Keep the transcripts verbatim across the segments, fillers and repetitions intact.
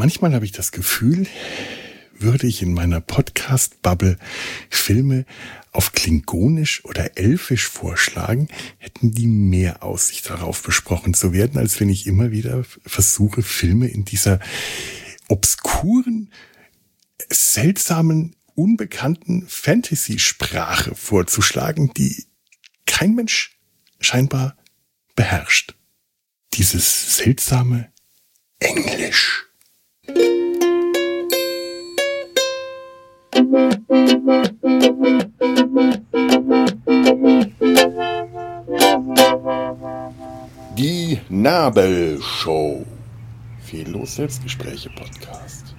Manchmal habe ich das Gefühl, würde ich in meiner Podcast-Bubble Filme auf Klingonisch oder Elfisch vorschlagen, hätten die mehr Aussicht darauf besprochen zu werden, als wenn ich immer wieder versuche, Filme in dieser obskuren, seltsamen, unbekannten Fantasy-Sprache vorzuschlagen, die kein Mensch scheinbar beherrscht. Dieses seltsame Englisch. Die Nabelshow. Fehllos Selbstgespräche Podcast.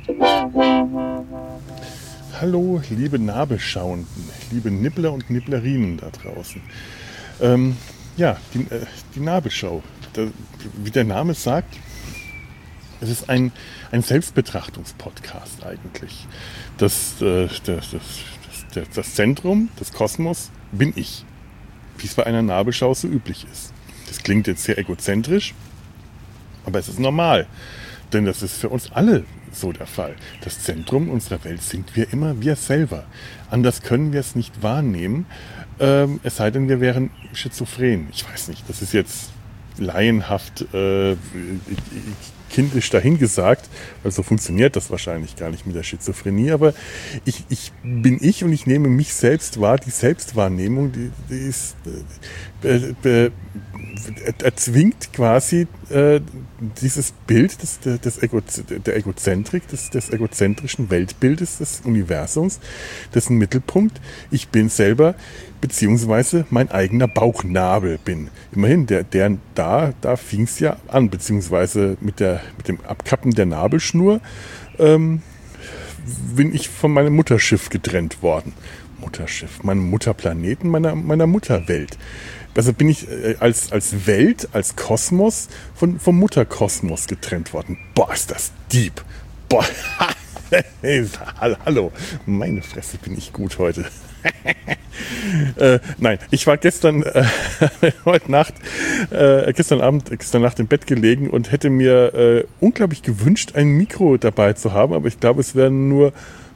Hallo, liebe Nabelschauenden, liebe Nibbler und Nibblerinnen da draußen. Ähm, ja, die, äh, die Nabelshow. Da, wie der Name sagt, es ist ein, ein Selbstbetrachtungspodcast eigentlich. Das, äh, das, das, das, das Zentrum, das Kosmos, bin ich. Wie es bei einer Nabelschau so üblich ist. Das klingt jetzt sehr egozentrisch, aber es ist normal. Denn das ist für uns alle so der Fall. Das Zentrum unserer Welt sind wir immer wir selber. Anders können wir es nicht wahrnehmen, ähm, es sei denn, wir wären schizophren. Ich weiß nicht, das ist jetzt laienhaft äh, kindisch dahingesagt, weil so funktioniert das wahrscheinlich gar nicht mit der Schizophrenie, aber ich, ich bin ich und ich nehme mich selbst wahr. Die Selbstwahrnehmung, die, die ist äh, äh, erzwingt quasi äh, dieses Bild des, des Ego, der Egozentrik, des, des egozentrischen Weltbildes des Universums, dessen Mittelpunkt ich bin selber, beziehungsweise mein eigener Bauchnabel bin. Immerhin, der, der da, da fing es ja an, beziehungsweise mit, der, mit dem Abkappen der Nabelschnur ähm, bin ich von meinem Mutterschiff getrennt worden. Mutterschiff, meinem Mutterplaneten, meiner, meiner Mutterwelt. Also bin ich äh, als, als Welt, als Kosmos von, vom Mutterkosmos getrennt worden. Boah, ist das deep. Boah, hallo, meine Fresse, bin ich gut heute. äh, nein, ich war gestern, äh, heute Nacht, äh, gestern Abend, gestern Nacht im Bett gelegen und hätte mir äh, unglaublich gewünscht, ein Mikro dabei zu haben, aber ich glaube, es werden nur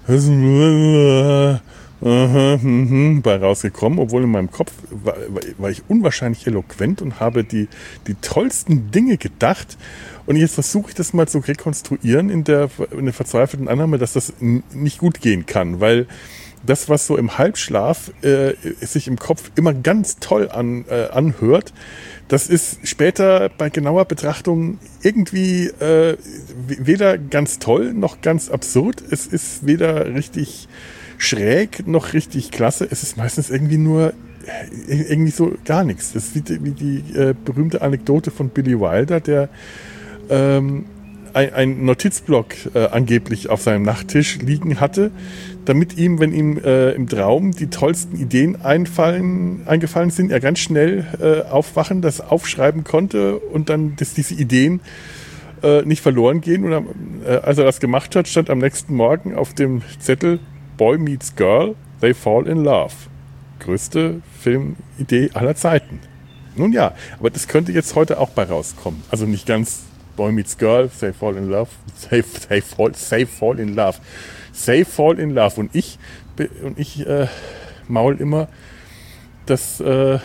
bei rausgekommen, obwohl in meinem Kopf war, war ich unwahrscheinlich eloquent und habe die, die tollsten Dinge gedacht. Und jetzt versuche ich das mal zu rekonstruieren in der, in der verzweifelten Annahme, dass das n- nicht gut gehen kann, weil das, was so im Halbschlaf äh, sich im Kopf immer ganz toll an, äh, anhört, das ist später bei genauer Betrachtung irgendwie äh, weder ganz toll noch ganz absurd. Es ist weder richtig schräg noch richtig klasse. Es ist meistens irgendwie nur irgendwie so gar nichts. Das ist wie die, wie die äh, berühmte Anekdote von Billy Wilder, der ähm, ein, ein Notizblock äh, angeblich auf seinem Nachttisch liegen hatte, damit ihm, wenn ihm äh, im Traum die tollsten Ideen einfallen, eingefallen sind, er ganz schnell äh, aufwachen, das aufschreiben konnte und dann, dass diese Ideen äh, nicht verloren gehen. Und äh, als er das gemacht hat, stand am nächsten Morgen auf dem Zettel: Boy meets Girl, they fall in love. Größte Filmidee aller Zeiten. Nun ja, aber das könnte jetzt heute auch bei rauskommen. Also nicht ganz Boy meets Girl, they fall in love, they, they, fall, they fall in love. They fall in love. Und ich, und ich äh, maul immer, dass, äh,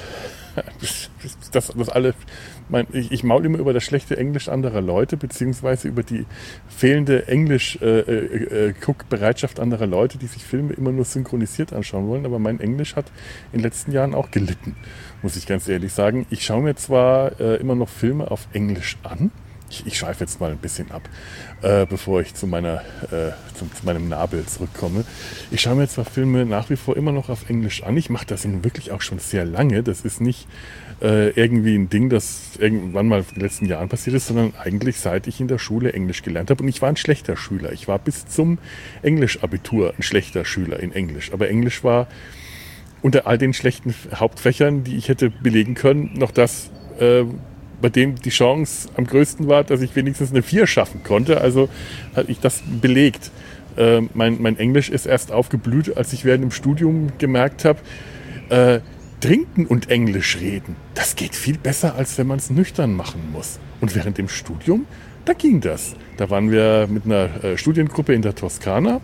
dass, dass alle... Mein, ich, ich maul immer über das schlechte Englisch anderer Leute, beziehungsweise über die fehlende Englisch-Guckbereitschaft äh, äh, anderer Leute, die sich Filme immer nur synchronisiert anschauen wollen. Aber mein Englisch hat in den letzten Jahren auch gelitten, muss ich ganz ehrlich sagen. Ich schaue mir zwar äh, immer noch Filme auf Englisch an. Ich, ich schweife jetzt mal ein bisschen ab, äh, bevor ich zu, meiner, äh, zu, zu meinem Nabel zurückkomme. Ich schaue mir zwar Filme nach wie vor immer noch auf Englisch an. Ich mache das wirklich auch schon sehr lange. Das ist nicht äh, irgendwie ein Ding, das irgendwann mal in den letzten Jahren passiert ist, sondern eigentlich seit ich in der Schule Englisch gelernt habe. Und ich war ein schlechter Schüler. Ich war bis zum Englisch-Abitur ein schlechter Schüler in Englisch. Aber Englisch war unter all den schlechten Hauptfächern, die ich hätte belegen können, noch das, äh, bei dem die Chance am größten war, dass ich wenigstens eine vier schaffen konnte. Also hatte ich das belegt. Äh, mein, mein Englisch ist erst aufgeblüht, als ich während dem Studium gemerkt habe, äh, trinken und Englisch reden, das geht viel besser, als wenn man es nüchtern machen muss. Und während dem Studium, da ging das. Da waren wir mit einer äh, Studiengruppe in der Toskana.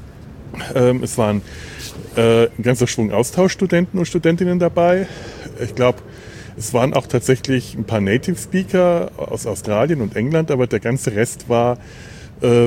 Ähm, es waren äh, ein ganzer Schwung Austauschstudenten und Studentinnen dabei. Ich glaube, es waren auch tatsächlich ein paar Native Speaker aus Australien und England, aber der ganze Rest war äh,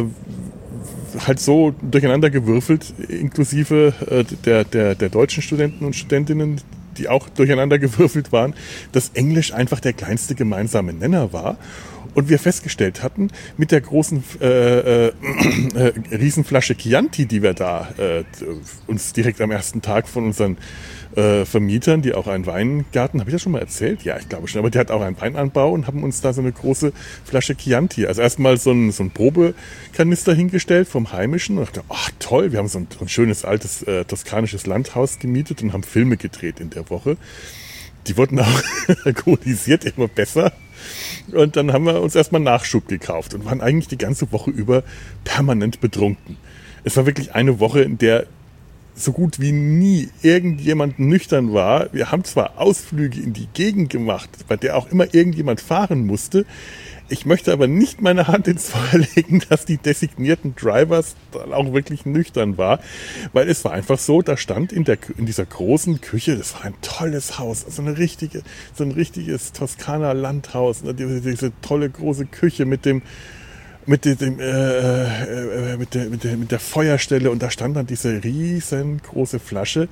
halt so durcheinander gewürfelt, inklusive äh, der, der, der deutschen Studenten und Studentinnen, die auch durcheinander gewürfelt waren, dass Englisch einfach der kleinste gemeinsame Nenner war. Und wir festgestellt hatten, mit der großen äh, äh, äh, Riesenflasche Chianti, die wir da äh, uns direkt am ersten Tag von unseren äh, Vermietern, die auch einen Weingarten, habe ich das schon mal erzählt? Ja, ich glaube schon, aber die hat auch einen Weinanbau und haben uns da so eine große Flasche Chianti, also erstmal so ein, so ein Probekanister hingestellt vom Heimischen und dachte, ach toll, wir haben so ein, so ein schönes altes äh, toskanisches Landhaus gemietet und haben Filme gedreht in der Woche. Die wurden auch alkoholisiert immer besser. Und dann haben wir uns erstmal Nachschub gekauft und waren eigentlich die ganze Woche über permanent betrunken. Es war wirklich eine Woche, in der so gut wie nie irgendjemand nüchtern war. Wir haben zwar Ausflüge in die Gegend gemacht, bei der auch immer irgendjemand fahren musste. Ich möchte aber nicht meine Hand ins Feuer legen, dass die designierten Drivers dann auch wirklich nüchtern war, weil es war einfach so, da stand in der in dieser großen Küche, das war ein tolles Haus, also eine richtige, so ein richtiges Toskana Landhaus, diese, diese tolle große Küche mit dem mit dem äh, äh, mit der mit der mit der Feuerstelle und da stand dann diese riesengroße Flasche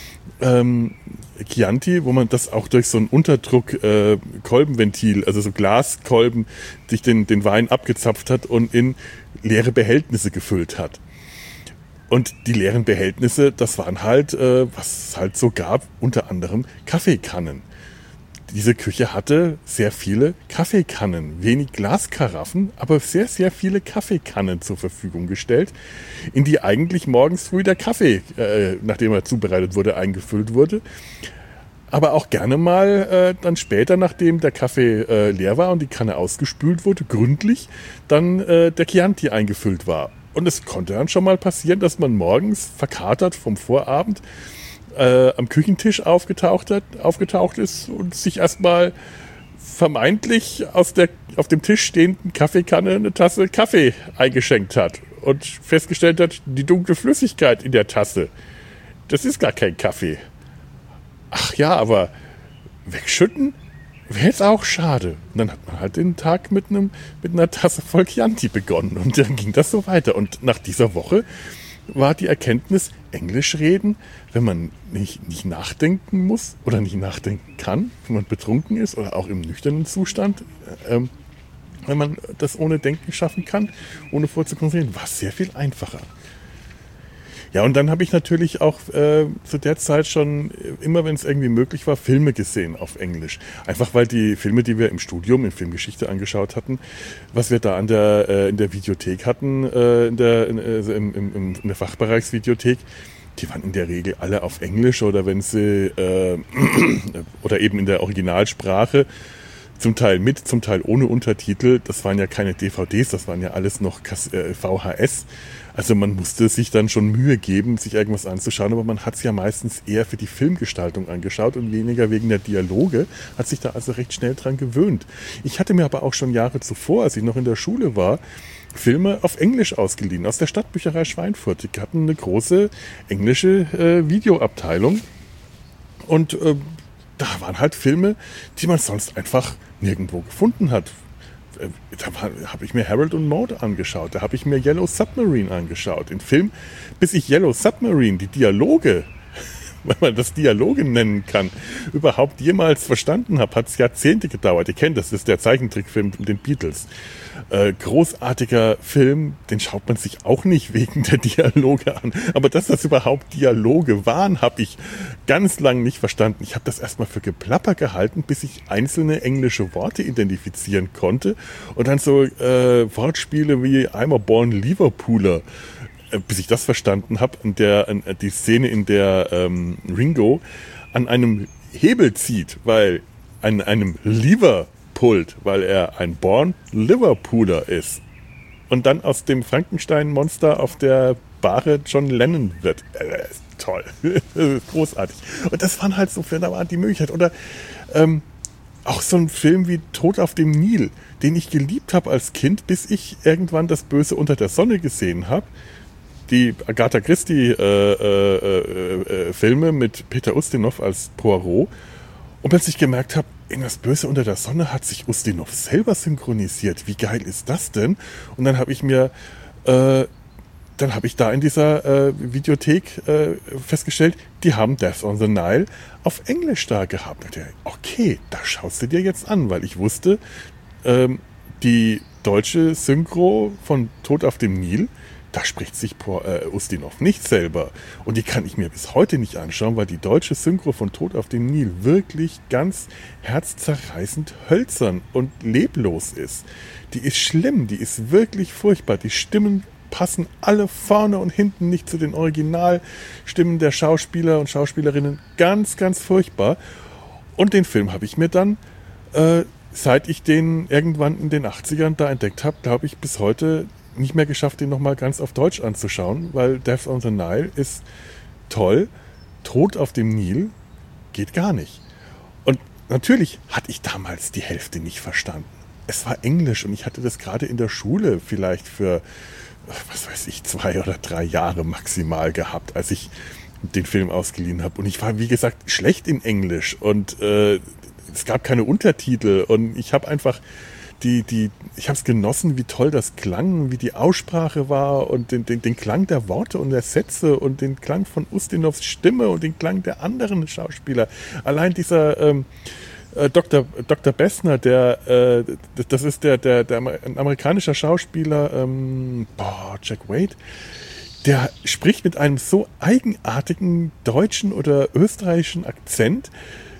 Ähm, Chianti, wo man das auch durch so ein Unterdruck äh, Kolbenventil, also so Glaskolben, sich den, den Wein abgezapft hat und in leere Behältnisse gefüllt hat. Und die leeren Behältnisse, das waren halt, äh, was es halt so gab, unter anderem Kaffeekannen. Diese Küche hatte sehr viele Kaffeekannen, wenig Glaskaraffen, aber sehr, sehr viele Kaffeekannen zur Verfügung gestellt, in die eigentlich morgens früh der Kaffee, äh, nachdem er zubereitet wurde, eingefüllt wurde. Aber auch gerne mal äh, dann später, nachdem der Kaffee äh, leer war und die Kanne ausgespült wurde, gründlich, dann äh, der Chianti eingefüllt war. Und es konnte dann schon mal passieren, dass man morgens verkatert vom Vorabend Äh, am Küchentisch aufgetaucht hat, aufgetaucht ist und sich erstmal vermeintlich aus der auf dem Tisch stehenden Kaffeekanne eine Tasse Kaffee eingeschenkt hat und festgestellt hat, die dunkle Flüssigkeit in der Tasse, das ist gar kein Kaffee. Ach ja, aber wegschütten wäre jetzt auch schade. Und dann hat man halt den Tag mit einem mit einer Tasse voll Chianti begonnen und dann ging das so weiter. Und nach dieser Woche war die Erkenntnis, Englisch reden, wenn man nicht, nicht nachdenken muss oder nicht nachdenken kann, wenn man betrunken ist oder auch im nüchternen Zustand, ähm, wenn man das ohne Denken schaffen kann, ohne vorzukonzentrieren, war es sehr viel einfacher. Ja, und dann habe ich natürlich auch äh, zu der Zeit schon, immer wenn es irgendwie möglich war, Filme gesehen auf Englisch. Einfach weil die Filme, die wir im Studium in Filmgeschichte angeschaut hatten, was wir da an der, äh, in der Videothek hatten, äh, in, der, in, äh, im, im, in der Fachbereichsvideothek, die waren in der Regel alle auf Englisch oder wenn sie äh, oder eben in der Originalsprache, zum Teil mit, zum Teil ohne Untertitel. Das waren ja keine D V Ds, das waren ja alles noch V H S. Also man musste sich dann schon Mühe geben, sich irgendwas anzuschauen, aber man hat es ja meistens eher für die Filmgestaltung angeschaut und weniger wegen der Dialoge, hat sich da also recht schnell dran gewöhnt. Ich hatte mir aber auch schon Jahre zuvor, als ich noch in der Schule war, Filme auf Englisch ausgeliehen, aus der Stadtbücherei Schweinfurt. Die hatten eine große englische äh, Videoabteilung und äh, da waren halt Filme, die man sonst einfach nirgendwo gefunden hat. Da habe ich mir Harold und Maude angeschaut, da habe ich mir Yellow Submarine angeschaut. Im Film, bis ich Yellow Submarine, die Dialoge, wenn man das Dialoge nennen kann, überhaupt jemals verstanden habe, hat es Jahrzehnte gedauert. Ihr kennt das, das ist der Zeichentrickfilm mit den Beatles. Äh, großartiger Film, den schaut man sich auch nicht wegen der Dialoge an. Aber dass das überhaupt Dialoge waren, habe ich ganz lang nicht verstanden. Ich habe das erstmal für Geplapper gehalten, bis ich einzelne englische Worte identifizieren konnte. Und dann so äh, Wortspiele wie I'm a born Liverpooler, äh, bis ich das verstanden habe. Und der, äh, die Szene, in der ähm, Ringo an einem Hebel zieht, weil an einem Lever pullt, weil er ein born Liverpooler ist. Und dann aus dem Frankenstein-Monster auf der unschlagbare John Lennon wird. Äh, toll. Großartig. Und das waren halt so, da war die Möglichkeit. Oder ähm, auch so ein Film wie Tod auf dem Nil, den ich geliebt habe als Kind, bis ich irgendwann das Böse unter der Sonne gesehen habe. Die Agatha Christie äh, äh, äh, Filme mit Peter Ustinov als Poirot. Und plötzlich gemerkt habe, in das Böse unter der Sonne hat sich Ustinov selber synchronisiert. Wie geil ist das denn? Und dann habe ich mir, äh, dann habe ich da in dieser äh, Videothek äh, festgestellt, die haben Death on the Nile auf Englisch da gehabt. Und ich dachte, okay, da schaust du dir jetzt an, weil ich wusste, ähm, die deutsche Synchro von Tod auf dem Nil, da spricht sich äh, Ustinov nicht selber. Und die kann ich mir bis heute nicht anschauen, weil die deutsche Synchro von Tod auf dem Nil wirklich ganz herzzerreißend hölzern und leblos ist. Die ist schlimm, die ist wirklich furchtbar. Die Stimmen passen alle vorne und hinten nicht zu den Originalstimmen der Schauspieler und Schauspielerinnen. Ganz, ganz furchtbar. Und den Film habe ich mir dann, äh, seit ich den irgendwann in den achtzigern da entdeckt habe, glaube ich, bis heute nicht mehr geschafft, den nochmal ganz auf Deutsch anzuschauen, weil Death on the Nile ist toll. Tod auf dem Nil geht gar nicht. Und natürlich hatte ich damals die Hälfte nicht verstanden. Es war Englisch und ich hatte das gerade in der Schule vielleicht für, was weiß ich, zwei oder drei Jahre maximal gehabt, als ich den Film ausgeliehen habe. Und ich war, wie gesagt, schlecht in Englisch und äh, es gab keine Untertitel und ich habe einfach die, die, ich habe es genossen, wie toll das klang, wie die Aussprache war und den, den, den Klang der Worte und der Sätze und den Klang von Ustinovs Stimme und den Klang der anderen Schauspieler. Allein dieser ähm, äh, Doktor Doktor Bessner, der, äh, das ist der, der, der ein amerikanischer Schauspieler, ähm, boah, Jack Wade, der spricht mit einem so eigenartigen deutschen oder österreichischen Akzent,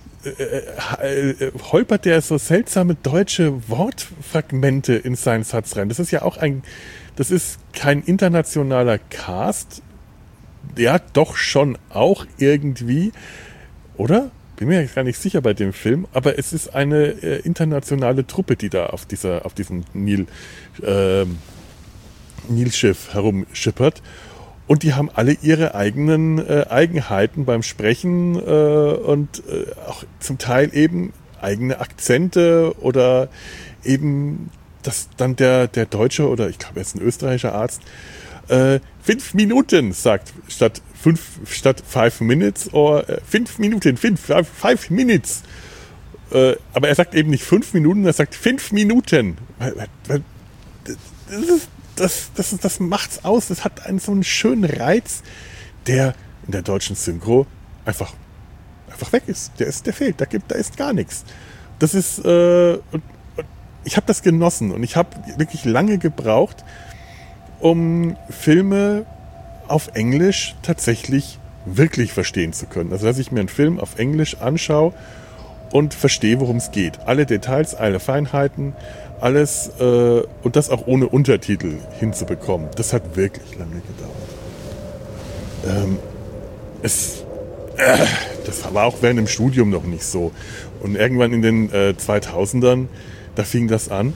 Äh, äh, holpert der so seltsame deutsche Wortfragmente in seinen Satz rein. Das ist ja auch ein, das ist kein internationaler Cast. Ja, doch schon auch irgendwie, oder? Bin mir gar nicht sicher bei dem Film, aber es ist eine äh, internationale Truppe, die da auf dieser, auf diesem Nil, äh, Nilschiff herumschippert. Und die haben alle ihre eigenen äh, Eigenheiten beim Sprechen äh, und äh, auch zum Teil eben eigene Akzente oder eben, dass dann der, der Deutsche oder ich glaube, er ist ein österreichischer Arzt, äh, fünf Minuten sagt, statt fünf, statt five minutes oder äh, fünf Minuten, fünf, five minutes. Äh, aber er sagt eben nicht fünf Minuten, er sagt fünf Minuten. Das ist Das, das, das macht's aus. Das hat einen so einen schönen Reiz, der in der deutschen Synchro einfach, einfach weg ist. Der ist, der fehlt. Da gibt, da ist gar nichts. Das ist, äh, und, und ich habe das genossen und ich habe wirklich lange gebraucht, um Filme auf Englisch tatsächlich wirklich verstehen zu können. Also, dass ich mir einen Film auf Englisch anschaue und verstehe, worum es geht. Alle Details, alle Feinheiten, alles äh, und das auch ohne Untertitel hinzubekommen. Das hat wirklich lange gedauert. Ähm, es, äh, das war auch während dem Studium noch nicht so. Und irgendwann in den äh, zweitausendern, da fing das an,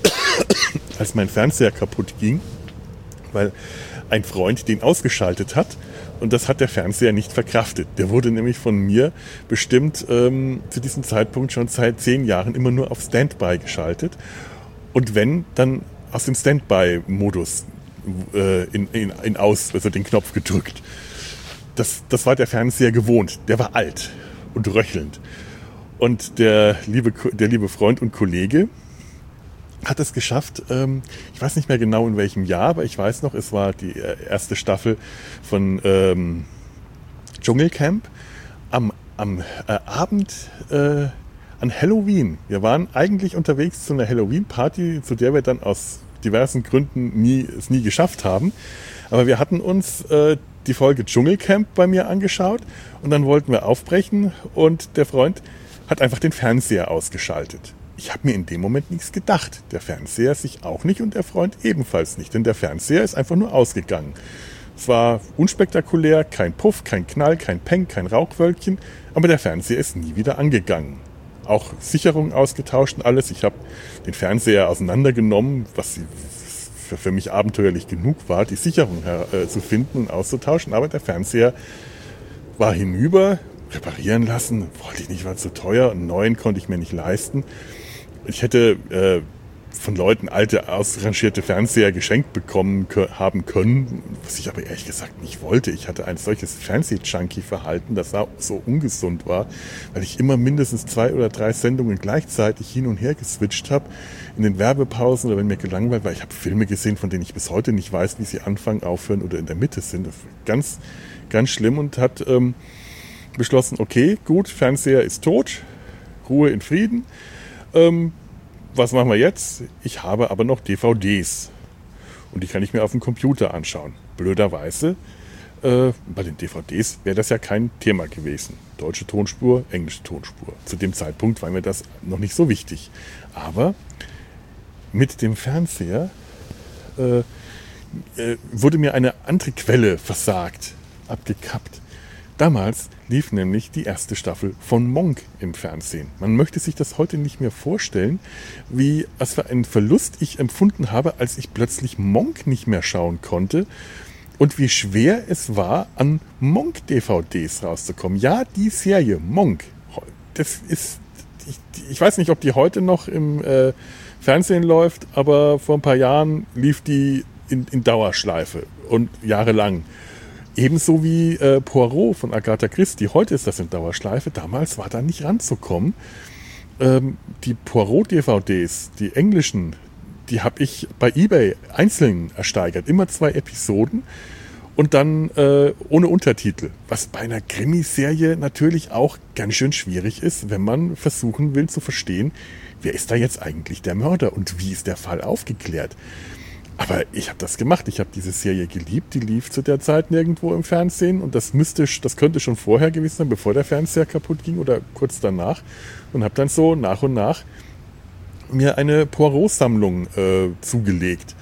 als mein Fernseher kaputt ging, weil ein Freund den ausgeschaltet hat. Und das hat der Fernseher nicht verkraftet. Der wurde nämlich von mir bestimmt ähm, zu diesem Zeitpunkt schon seit zehn Jahren immer nur auf Standby geschaltet. Und wenn, dann aus dem Standby-Modus äh, in, in, in aus, also den Knopf gedrückt. Das, das war der Fernseher gewohnt. Der war alt und röchelnd. Und der liebe, der liebe Freund und Kollege hat es geschafft, ähm, ich weiß nicht mehr genau in welchem Jahr, aber ich weiß noch, es war die erste Staffel von ähm, Dschungelcamp am, am äh, Abend äh, an Halloween. Wir waren eigentlich unterwegs zu einer Halloween-Party, zu der wir dann aus diversen Gründen nie, es nie geschafft haben. Aber wir hatten uns äh, die Folge Dschungelcamp bei mir angeschaut und dann wollten wir aufbrechen und der Freund hat einfach den Fernseher ausgeschaltet. Ich habe mir in dem Moment nichts gedacht. Der Fernseher sich auch nicht und der Freund ebenfalls nicht. Denn der Fernseher ist einfach nur ausgegangen. Es war unspektakulär, kein Puff, kein Knall, kein Peng, kein Rauchwölkchen. Aber der Fernseher ist nie wieder angegangen. Auch Sicherung ausgetauscht und alles. Ich habe den Fernseher auseinandergenommen, was für, für mich abenteuerlich genug war, die Sicherung her, äh, zu finden und auszutauschen. Aber der Fernseher war hinüber, reparieren lassen, wollte ich nicht, war zu teuer. Einen neuen konnte ich mir nicht leisten. Ich hätte äh, von Leuten alte, ausrangierte Fernseher geschenkt bekommen haben können, was ich aber ehrlich gesagt nicht wollte. Ich hatte ein solches Fernseh-Junkie-Verhalten, das so ungesund war, weil ich immer mindestens zwei oder drei Sendungen gleichzeitig hin und her geswitcht habe, in den Werbepausen oder wenn mir gelangweilt war. Ich habe Filme gesehen, von denen ich bis heute nicht weiß, wie sie anfangen, aufhören oder in der Mitte sind. Das war ganz, ganz schlimm und hat ähm, beschlossen, okay, gut, Fernseher ist tot, Ruhe in Frieden. Ähm, Was machen wir jetzt? Ich habe aber noch D V Ds und die kann ich mir auf dem Computer anschauen. Blöderweise, äh, bei den D V Ds wäre das ja kein Thema gewesen. Deutsche Tonspur, englische Tonspur. Zu dem Zeitpunkt war mir das noch nicht so wichtig. Aber mit dem Fernseher äh, äh, wurde mir eine andere Quelle versagt, abgekappt. Damals lief nämlich die erste Staffel von Monk im Fernsehen. Man möchte sich das heute nicht mehr vorstellen, wie, was für einen Verlust ich empfunden habe, als ich plötzlich Monk nicht mehr schauen konnte und wie schwer es war, an Monk-D V Ds rauszukommen. Ja, die Serie Monk, das ist, ich, ich weiß nicht, ob die heute noch im äh, Fernsehen läuft, aber vor ein paar Jahren lief die in, in Dauerschleife und jahrelang. Ebenso wie äh, Poirot von Agatha Christie. Heute ist das in Dauerschleife. Damals war da nicht ranzukommen. Ähm, die Poirot-D V Ds, die englischen, die habe ich bei eBay einzeln ersteigert. Immer zwei Episoden und dann äh, ohne Untertitel. Was bei einer Krimiserie natürlich auch ganz schön schwierig ist, wenn man versuchen will zu verstehen, wer ist da jetzt eigentlich der Mörder und wie ist der Fall aufgeklärt. Aber ich habe das gemacht. Ich habe diese Serie geliebt. Die lief zu der Zeit nirgendwo im Fernsehen. Und das müsste, das könnte schon vorher gewesen sein, bevor der Fernseher kaputt ging oder kurz danach. Und habe dann so nach und nach mir eine Poirot-Sammlung äh, zugelegt.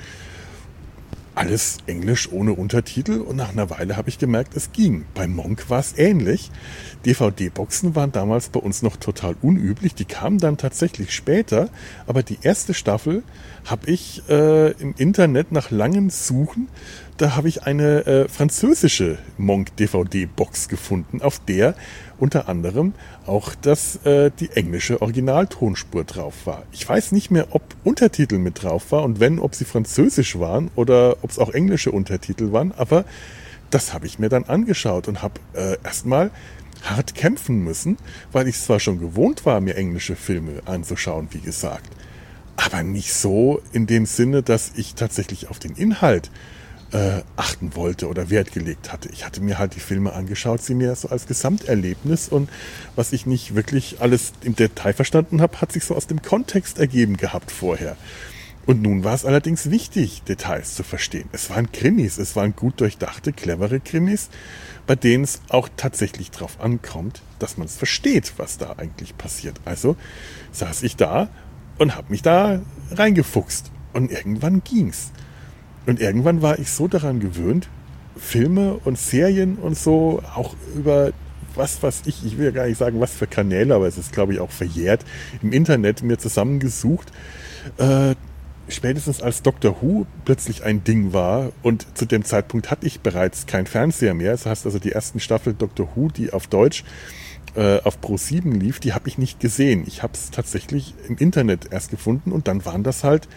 Alles Englisch ohne Untertitel. Und nach einer Weile habe ich gemerkt, es ging. Bei Monk war es ähnlich. D V D-Boxen waren damals bei uns noch total unüblich. Die kamen dann tatsächlich später. Aber die erste Staffel habe ich äh, im Internet nach langem Suchen, da habe ich eine äh, französische Monk-D V D-Box gefunden, auf der unter anderem auch das, äh, die englische Originaltonspur drauf war. Ich weiß nicht mehr, ob Untertitel mit drauf war und wenn, ob sie französisch waren oder ob es auch englische Untertitel waren, aber das habe ich mir dann angeschaut und habe äh, erstmal hart kämpfen müssen, weil ich zwar schon gewohnt war, mir englische Filme anzuschauen, wie gesagt, aber nicht so in dem Sinne, dass ich tatsächlich auf den Inhalt äh, achten wollte oder Wert gelegt hatte. Ich hatte mir halt die Filme angeschaut, sie mir so als Gesamterlebnis und was ich nicht wirklich alles im Detail verstanden habe, hat sich so aus dem Kontext ergeben gehabt vorher. Und nun war es allerdings wichtig, Details zu verstehen. Es waren Krimis, es waren gut durchdachte, clevere Krimis, bei denen es auch tatsächlich drauf ankommt, dass man es versteht, was da eigentlich passiert. Also saß ich da und habe mich da reingefuchst. Und irgendwann ging's. Und irgendwann war ich so daran gewöhnt, Filme und Serien und so, auch über was, was ich, ich will ja gar nicht sagen, was für Kanäle, aber es ist, glaube ich, auch verjährt, im Internet mir zusammengesucht, äh, spätestens als Doctor Who plötzlich ein Ding war und zu dem Zeitpunkt hatte ich bereits kein Fernseher mehr. Das heißt also, die ersten Staffel Doctor Who, die auf Deutsch äh, auf Pro sieben lief, die habe ich nicht gesehen. Ich habe es tatsächlich im Internet erst gefunden und dann waren das halt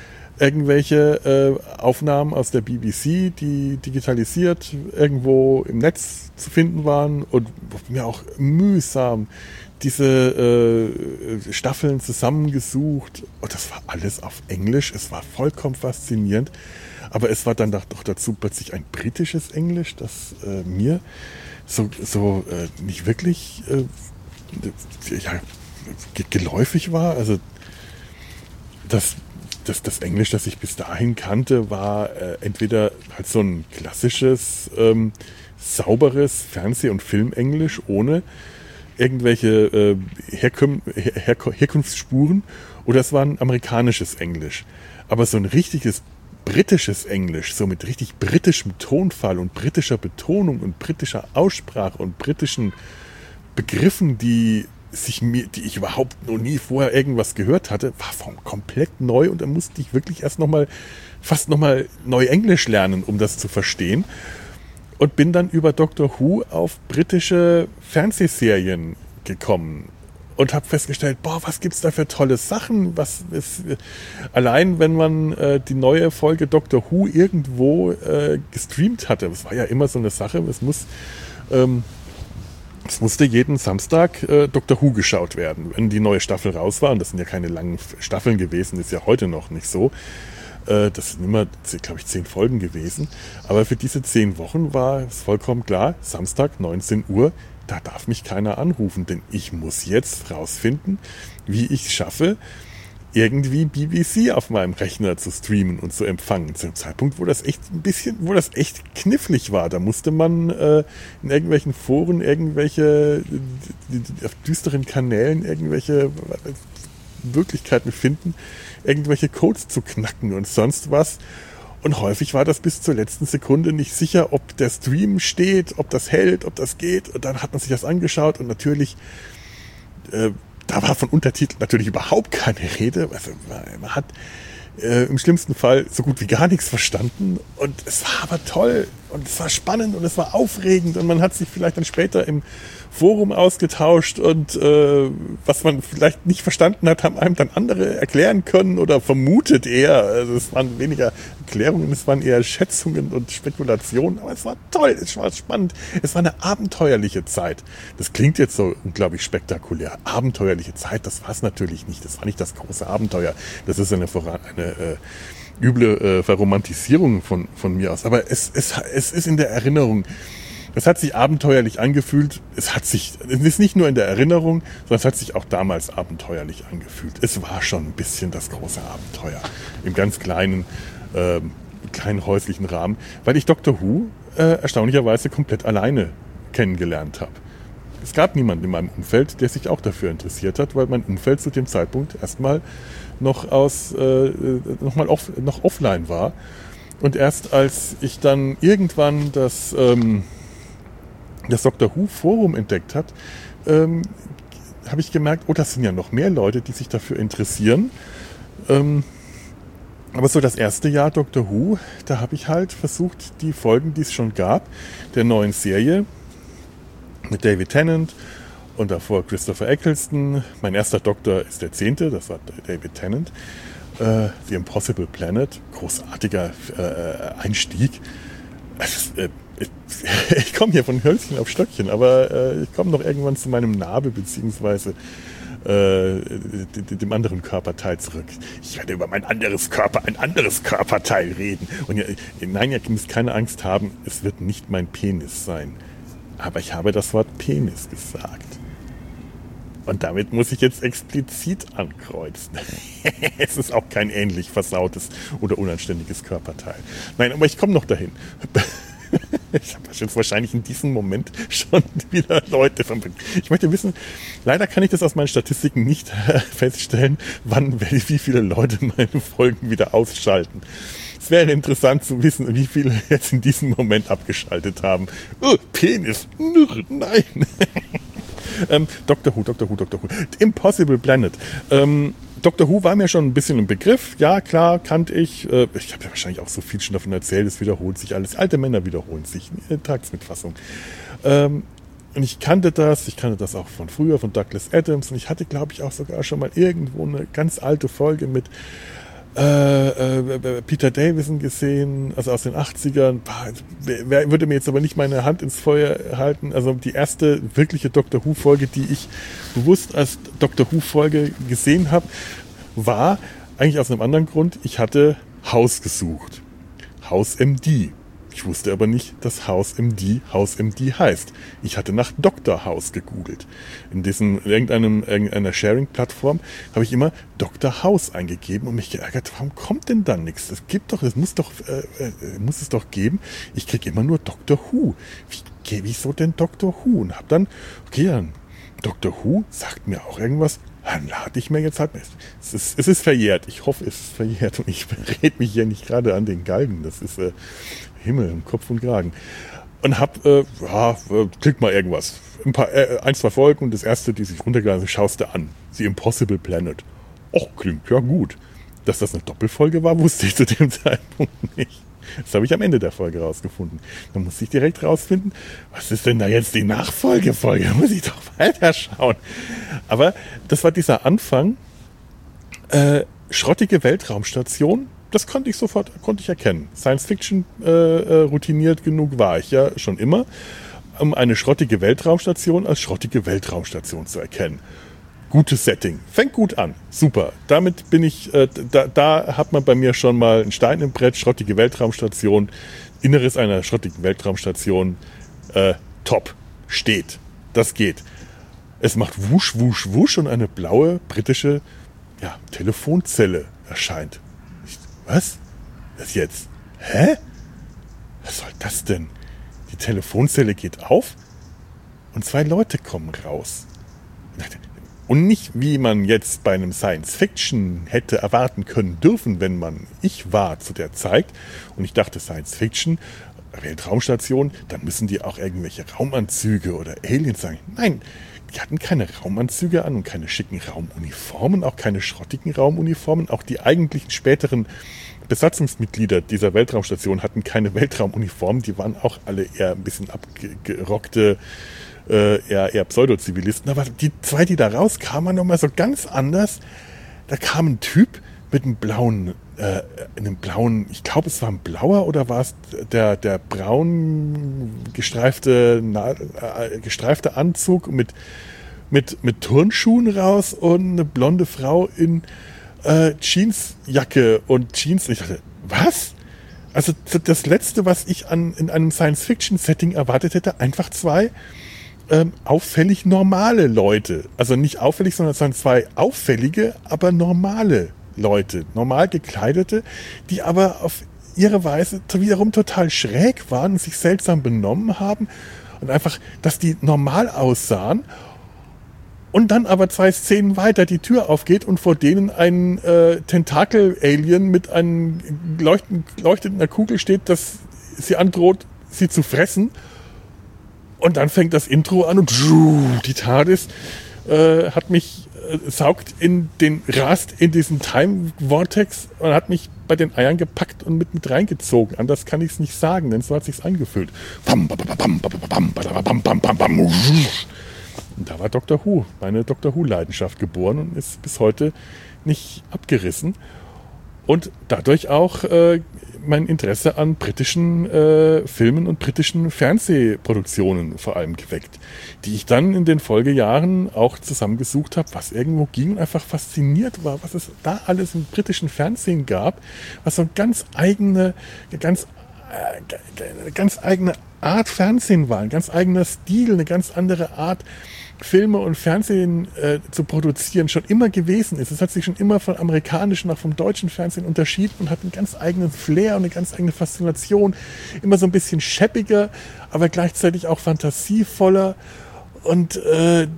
irgendwelche äh, Aufnahmen aus der B B C, die digitalisiert irgendwo im Netz zu finden waren und mir auch mühsam diese äh, Staffeln zusammengesucht. Und das war alles auf Englisch. Es war vollkommen faszinierend. Aber es war dann doch dazu plötzlich ein britisches Englisch, das äh, mir so, so äh, nicht wirklich äh, ja, geläufig war. Also das Das, das Englisch, das ich bis dahin kannte, war äh, entweder halt so ein klassisches, ähm, sauberes Fernseh- und Filmenglisch ohne irgendwelche äh, Herküm- Her- Her- Herkunftsspuren oder es war ein amerikanisches Englisch. Aber so ein richtiges britisches Englisch, so mit richtig britischem Tonfall und britischer Betonung und britischer Aussprache und britischen Begriffen, die sich mir, die ich überhaupt noch nie vorher irgendwas gehört hatte, war vom komplett neu und da musste ich wirklich erst nochmal, fast nochmal neu Englisch lernen, um das zu verstehen. Und bin dann über Doctor Who auf britische Fernsehserien gekommen und habe festgestellt, boah, was gibt's da für tolle Sachen? Was ist, allein wenn man äh, die neue Folge Doctor Who irgendwo äh, gestreamt hatte, das war ja immer so eine Sache, es muss ähm, es musste jeden Samstag äh, Doctor Who geschaut werden, wenn die neue Staffel raus war. Und das sind ja keine langen Staffeln gewesen, ist ja heute noch nicht so. Äh, das sind immer, glaube ich, zehn Folgen gewesen. Aber für diese zehn Wochen war es vollkommen klar, Samstag neunzehn Uhr, da darf mich keiner anrufen, denn ich muss jetzt rausfinden, wie ich es schaffe, irgendwie B B C auf meinem Rechner zu streamen und zu empfangen. Zu einem Zeitpunkt, wo das echt ein bisschen, wo das echt knifflig war. Da musste man äh, in irgendwelchen Foren irgendwelche, die, die, auf düsteren Kanälen irgendwelche Möglichkeiten finden, irgendwelche Codes zu knacken und sonst was. Und häufig war das bis zur letzten Sekunde nicht sicher, ob der Stream steht, ob das hält, ob das geht. Und dann hat man sich das angeschaut und natürlich äh, da war von Untertiteln natürlich überhaupt keine Rede. Also man hat äh, im schlimmsten Fall so gut wie gar nichts verstanden. Und es war aber toll und es war spannend und es war aufregend. Und man hat sich vielleicht dann später im Forum ausgetauscht und äh, was man vielleicht nicht verstanden hat, haben einem dann andere erklären können oder vermutet eher. Also es waren weniger Erklärungen, es waren eher Schätzungen und Spekulationen, aber es war toll, es war spannend, es war eine abenteuerliche Zeit. Das klingt jetzt so unglaublich spektakulär. Abenteuerliche Zeit, das war es natürlich nicht, das war nicht das große Abenteuer. Das ist eine, eine äh, üble äh, Verromantisierung von, von mir aus, aber es, es, es ist in der Erinnerung. Es hat sich abenteuerlich angefühlt. Es hat sich, es ist nicht nur in der Erinnerung, sondern es hat sich auch damals abenteuerlich angefühlt. Es war schon ein bisschen das große Abenteuer im ganz kleinen, äh, kleinen häuslichen Rahmen, weil ich Doctor Who äh, erstaunlicherweise komplett alleine kennengelernt habe. Es gab niemanden in meinem Umfeld, der sich auch dafür interessiert hat, weil mein Umfeld zu dem Zeitpunkt erstmal noch aus, äh, noch mal off, noch offline war. Und erst als ich dann irgendwann das ähm, das Doctor Who Forum entdeckt hat, ähm, habe ich gemerkt, oh, das sind ja noch mehr Leute, die sich dafür interessieren. Ähm, aber so das erste Jahr Doctor Who, da habe ich halt versucht, die Folgen, die es schon gab, der neuen Serie mit David Tennant und davor Christopher Eccleston. Mein erster Doktor ist der zehnte, das war David Tennant. Äh, The Impossible Planet, großartiger äh, Einstieg. Also, äh, ich komme hier von Hölzchen auf Stöckchen, aber äh, ich komme noch irgendwann zu meinem Nabel beziehungsweise äh, dem anderen Körperteil zurück. Ich werde über mein anderes Körper, ein anderes Körperteil reden. Und ja, nein, ihr müsst keine Angst haben, es wird nicht mein Penis sein. Aber ich habe das Wort Penis gesagt. Und damit muss ich jetzt explizit ankreuzen. Es ist auch kein ähnlich versautes oder unanständiges Körperteil. Nein, aber ich komme noch dahin. Ich habe jetzt wahrscheinlich in diesem Moment schon wieder Leute vermittelt. Ich möchte wissen, leider kann ich das aus meinen Statistiken nicht feststellen, wann, wie viele Leute meine Folgen wieder ausschalten. Es wäre interessant zu wissen, wie viele jetzt in diesem Moment abgeschaltet haben. Oh, Penis, nein. ähm, Doctor Who, Doctor Who, Doctor Who. Impossible Planet. Ähm, Doctor Who war mir schon ein bisschen ein Begriff. Ja, klar, kannte ich. Äh, ich habe ja wahrscheinlich auch so viel schon davon erzählt. Es wiederholt sich alles. Alte Männer wiederholen sich. Äh, Tagsmitfassung. Ähm, und ich kannte das. Ich kannte das auch von früher, von Douglas Adams. Und ich hatte, glaube ich, auch sogar schon mal irgendwo eine ganz alte Folge mit äh, äh, Peter Davison gesehen, also aus den achtzigern. Wer würde mir jetzt aber nicht meine Hand ins Feuer halten. Also die erste wirkliche Doctor Who-Folge, die ich bewusst als Doctor Who-Folge gesehen habe, war eigentlich aus einem anderen Grund. Ich hatte Haus gesucht. Haus M D. Ich wusste aber nicht, dass Haus M D Haus M D heißt. Ich hatte nach Doktor House gegoogelt. In diesem in irgendeinem irgendeiner Sharing-Plattform habe ich immer Doktor House eingegeben und mich geärgert, warum kommt denn da nichts? Das gibt doch, das muss doch, äh, äh, muss es doch geben. Ich kriege immer nur Doctor Who. Wie, wieso denn Doctor Who? Und habe dann, okay, dann Doctor Who sagt mir auch irgendwas. Dann lade ich mir jetzt halt. Es ist, es ist verjährt. Ich hoffe, es ist verjährt und ich berät mich hier nicht gerade an den Galgen. Das ist äh, Himmel im Kopf und Kragen. und hab, äh, ja, äh, klick mal irgendwas. Ein paar, äh, ein, zwei Folgen und das erste, die sich runtergeladen ist, schaust du an. The Impossible Planet. Och, klingt ja gut. Dass das eine Doppelfolge war, wusste ich zu dem Zeitpunkt nicht. Das habe ich am Ende der Folge rausgefunden. Dann musste ich direkt rausfinden, was ist denn da jetzt die Nachfolgefolge? Da muss ich doch weiterschauen. Aber das war dieser Anfang. Äh, schrottige Weltraumstation, das konnte ich sofort, konnte ich erkennen. Science Fiction äh, äh, routiniert genug war ich ja schon immer, um eine schrottige Weltraumstation als schrottige Weltraumstation zu erkennen. Gutes Setting, fängt gut an, super. Damit bin ich, äh, da, da hat man bei mir schon mal einen Stein im Brett, schrottige Weltraumstation, Inneres einer schrottigen Weltraumstation, äh, top, steht, das geht. Es macht wusch, wusch, wusch und eine blaue britische ja, Telefonzelle erscheint. Ich, was? Was jetzt? Hä? Was soll das denn? Die Telefonzelle geht auf und zwei Leute kommen raus. Und nicht, wie man jetzt bei einem Science-Fiction hätte erwarten können dürfen, wenn man ich war zu der Zeit. Und ich dachte, Science-Fiction, Weltraumstation, dann müssen die auch irgendwelche Raumanzüge oder Aliens sein. Nein, die hatten keine Raumanzüge an und keine schicken Raumuniformen, auch keine schrottigen Raumuniformen. Auch die eigentlichen späteren Besatzungsmitglieder dieser Weltraumstation hatten keine Weltraumuniformen. Die waren auch alle eher ein bisschen abgerockte, äh, eher, eher Pseudo-Zivilisten. Aber die zwei, die da rauskamen, waren nochmal so ganz anders. Da kam ein Typ mit einem blauen, äh, einem blauen, ich glaube, es war ein blauer oder war es der, der braun gestreifte, na, äh, gestreifte Anzug mit, mit, mit Turnschuhen raus und eine blonde Frau in äh, Jeansjacke und Jeans. Ich dachte, was? Also das Letzte, was ich an, in einem Science-Fiction-Setting erwartet hätte, einfach zwei ähm, auffällig normale Leute. Also nicht auffällig, sondern es waren zwei auffällige, aber normale Leute, normal gekleidete, die aber auf ihre Weise wiederum total schräg waren und sich seltsam benommen haben und einfach, dass die normal aussahen und dann aber zwei Szenen weiter die Tür aufgeht und vor denen ein äh, Tentakel-Alien mit einem leuchten, leuchtender Kugel steht, das sie androht, sie zu fressen. Und dann fängt das Intro an und die TARDIS äh, hat mich saugt in den, rast in diesen Time-Vortex und hat mich bei den Eiern gepackt und mit, mit reingezogen. Anders kann ich es nicht sagen, denn so hat sich's angefühlt. Und da war Doctor Who, meine Doctor Who-Leidenschaft geboren und ist bis heute nicht abgerissen. Und dadurch auch äh, mein Interesse an britischen äh, Filmen und britischen Fernsehproduktionen vor allem geweckt, die ich dann in den Folgejahren auch zusammengesucht habe, was irgendwo ging und einfach fasziniert war, was es da alles im britischen Fernsehen gab, was so eine ganz eigene, ganz, äh, ganz eigene Art Fernsehen war, ein ganz eigener Stil, eine ganz andere Art Filme und Fernsehen äh, zu produzieren schon immer gewesen ist. Es hat sich schon immer vom amerikanischen, auch vom deutschen Fernsehen unterschieden und hat einen ganz eigenen Flair und eine ganz eigene Faszination. Immer so ein bisschen schäppiger, aber gleichzeitig auch fantasievoller und äh,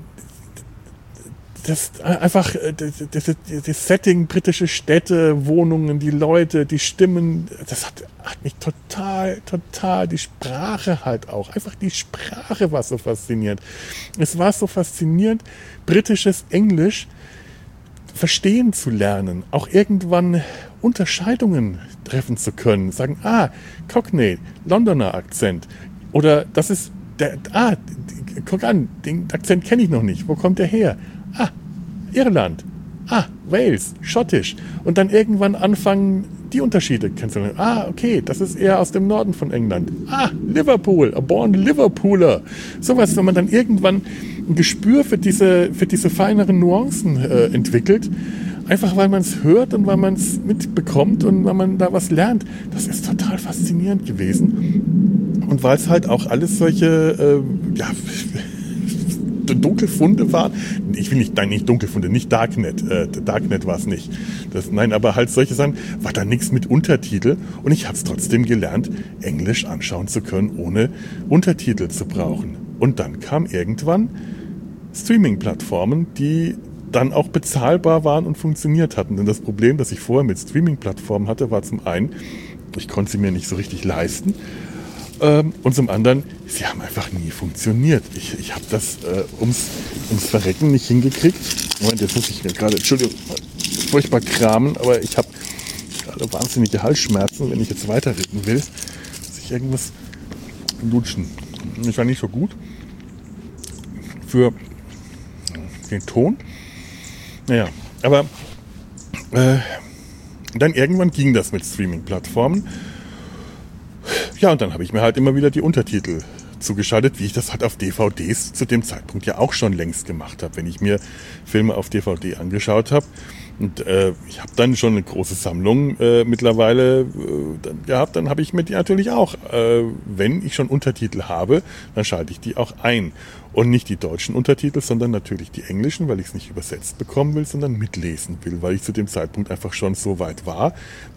das einfach das, das, das Setting, britische Städte, Wohnungen, die Leute, die Stimmen, das hat, hat mich total, total, die Sprache halt auch, einfach die Sprache war so faszinierend. Es war so faszinierend, britisches Englisch verstehen zu lernen, auch irgendwann Unterscheidungen treffen zu können, sagen, ah, Cockney, Londoner Akzent oder das ist der, ah, guck an, den Akzent kenne ich noch nicht, wo kommt der her? Ah, Irland. Ah, Wales, Schottisch. Und dann irgendwann anfangen, die Unterschiede kennenzulernen. Ah, okay, das ist eher aus dem Norden von England. Ah, Liverpool, a born Liverpooler. Sowas, wenn man dann irgendwann ein Gespür für diese, für diese feineren Nuancen äh, entwickelt, einfach weil man es hört und weil man es mitbekommt und weil man da was lernt. Das ist total faszinierend gewesen. Und weil es halt auch alles solche, äh, ja, Dunkelfunde waren. Ich will nicht, nein, nicht Dunkelfunde, nicht Darknet. Äh, Darknet war es nicht. Das, nein, aber halt solche Sachen, war da nichts mit Untertitel und ich habe es trotzdem gelernt, Englisch anschauen zu können, ohne Untertitel zu brauchen. Und dann kam irgendwann Streaming-Plattformen, die dann auch bezahlbar waren und funktioniert hatten. Denn das Problem, das ich vorher mit Streaming-Plattformen hatte, war zum einen, ich konnte sie mir nicht so richtig leisten. Ähm, und zum anderen, sie haben einfach nie funktioniert. Ich, ich habe das äh, ums, ums Verrecken nicht hingekriegt. Moment, jetzt muss ich mir gerade, Entschuldigung, furchtbar kramen, aber ich habe gerade wahnsinnige Halsschmerzen, wenn ich jetzt weiterreden will. Muss ich irgendwas lutschen. Das war nicht so gut für den Ton. Naja, aber äh, dann irgendwann ging das mit Streaming-Plattformen. Ja, und dann habe ich mir halt immer wieder die Untertitel zugeschaltet, wie ich das halt auf D V Ds zu dem Zeitpunkt ja auch schon längst gemacht habe, wenn ich mir Filme auf D V D angeschaut habe. Und äh, ich habe dann schon eine große Sammlung äh, mittlerweile äh, dann gehabt, dann habe ich mir die natürlich auch, äh, wenn ich schon Untertitel habe, dann schalte ich die auch ein. Und nicht die deutschen Untertitel, sondern natürlich die englischen, weil ich es nicht übersetzt bekommen will, sondern mitlesen will, weil ich zu dem Zeitpunkt einfach schon so weit war,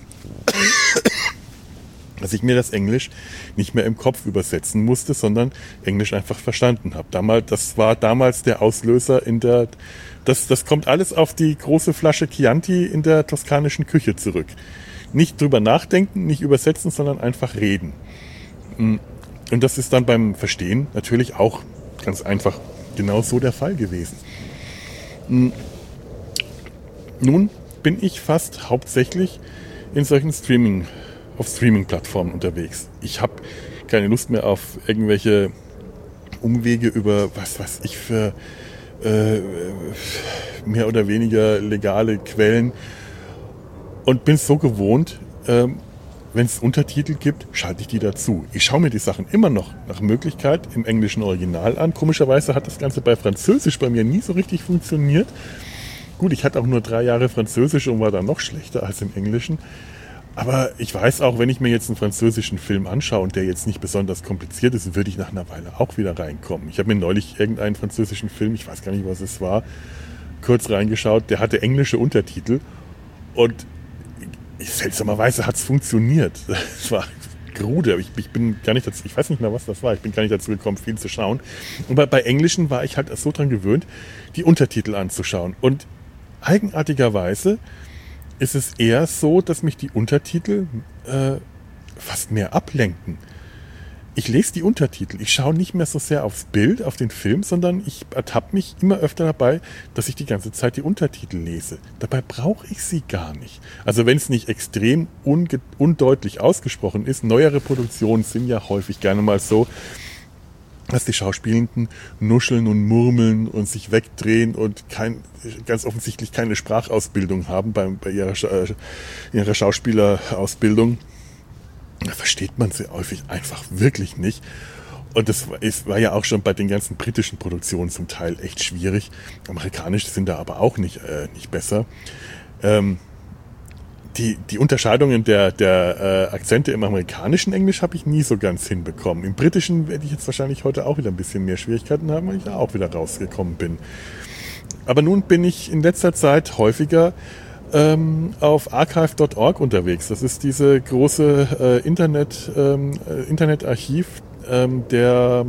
dass ich mir das Englisch nicht mehr im Kopf übersetzen musste, sondern Englisch einfach verstanden habe. Damals, das war damals der Auslöser in der, das, das kommt alles auf die große Flasche Chianti in der toskanischen Küche zurück. Nicht drüber nachdenken, nicht übersetzen, sondern einfach reden. Und das ist dann beim Verstehen natürlich auch ganz einfach genau so der Fall gewesen. Nun bin ich fast hauptsächlich in solchen Streaming auf Streaming-Plattformen unterwegs. Ich habe keine Lust mehr auf irgendwelche Umwege über, was weiß ich, für äh, mehr oder weniger legale Quellen und bin so gewohnt, äh, wenn es Untertitel gibt, schalte ich die dazu. Ich schaue mir die Sachen immer noch nach Möglichkeit im englischen Original an. Komischerweise hat das Ganze bei Französisch bei mir nie so richtig funktioniert. Gut, ich hatte auch nur drei Jahre Französisch und war dann noch schlechter als im Englischen. Aber ich weiß auch, wenn ich mir jetzt einen französischen Film anschaue und der jetzt nicht besonders kompliziert ist, würde ich nach einer Weile auch wieder reinkommen. Ich habe mir neulich irgendeinen französischen Film, ich weiß gar nicht, was es war, kurz reingeschaut, der hatte englische Untertitel und seltsamerweise hat es funktioniert. Das war Grude, ich, ich bin gar nicht dazu, ich weiß nicht mehr, was das war, ich bin gar nicht dazu gekommen, viel zu schauen. Und bei, bei Englischen war ich halt so dran gewöhnt, die Untertitel anzuschauen. Und eigenartigerweise ist es eher so, dass mich die Untertitel äh, fast mehr ablenken. Ich lese die Untertitel, ich schaue nicht mehr so sehr aufs Bild, auf den Film, sondern ich ertappe mich immer öfter dabei, dass ich die ganze Zeit die Untertitel lese. Dabei brauche ich sie gar nicht. Also wenn es nicht extrem unge- undeutlich ausgesprochen ist, neuere Produktionen sind ja häufig gerne mal so, dass die Schauspielenden nuscheln und murmeln und sich wegdrehen und kein, ganz offensichtlich keine Sprachausbildung haben bei, bei ihrer, äh, ihrer Schauspielerausbildung. Da versteht man sie häufig einfach wirklich nicht. Und das ist, war ja auch schon bei den ganzen britischen Produktionen zum Teil echt schwierig. Amerikanisch sind da aber auch nicht, äh, nicht besser. Ähm, Die, die Unterscheidungen der, der äh, Akzente im amerikanischen Englisch habe ich nie so ganz hinbekommen. Im britischen werde ich jetzt wahrscheinlich heute auch wieder ein bisschen mehr Schwierigkeiten haben, weil ich da auch wieder rausgekommen bin. Aber nun bin ich in letzter Zeit häufiger ähm, auf archive Punkt org unterwegs. Das ist diese große äh, Internet, ähm, Internetarchiv ähm, der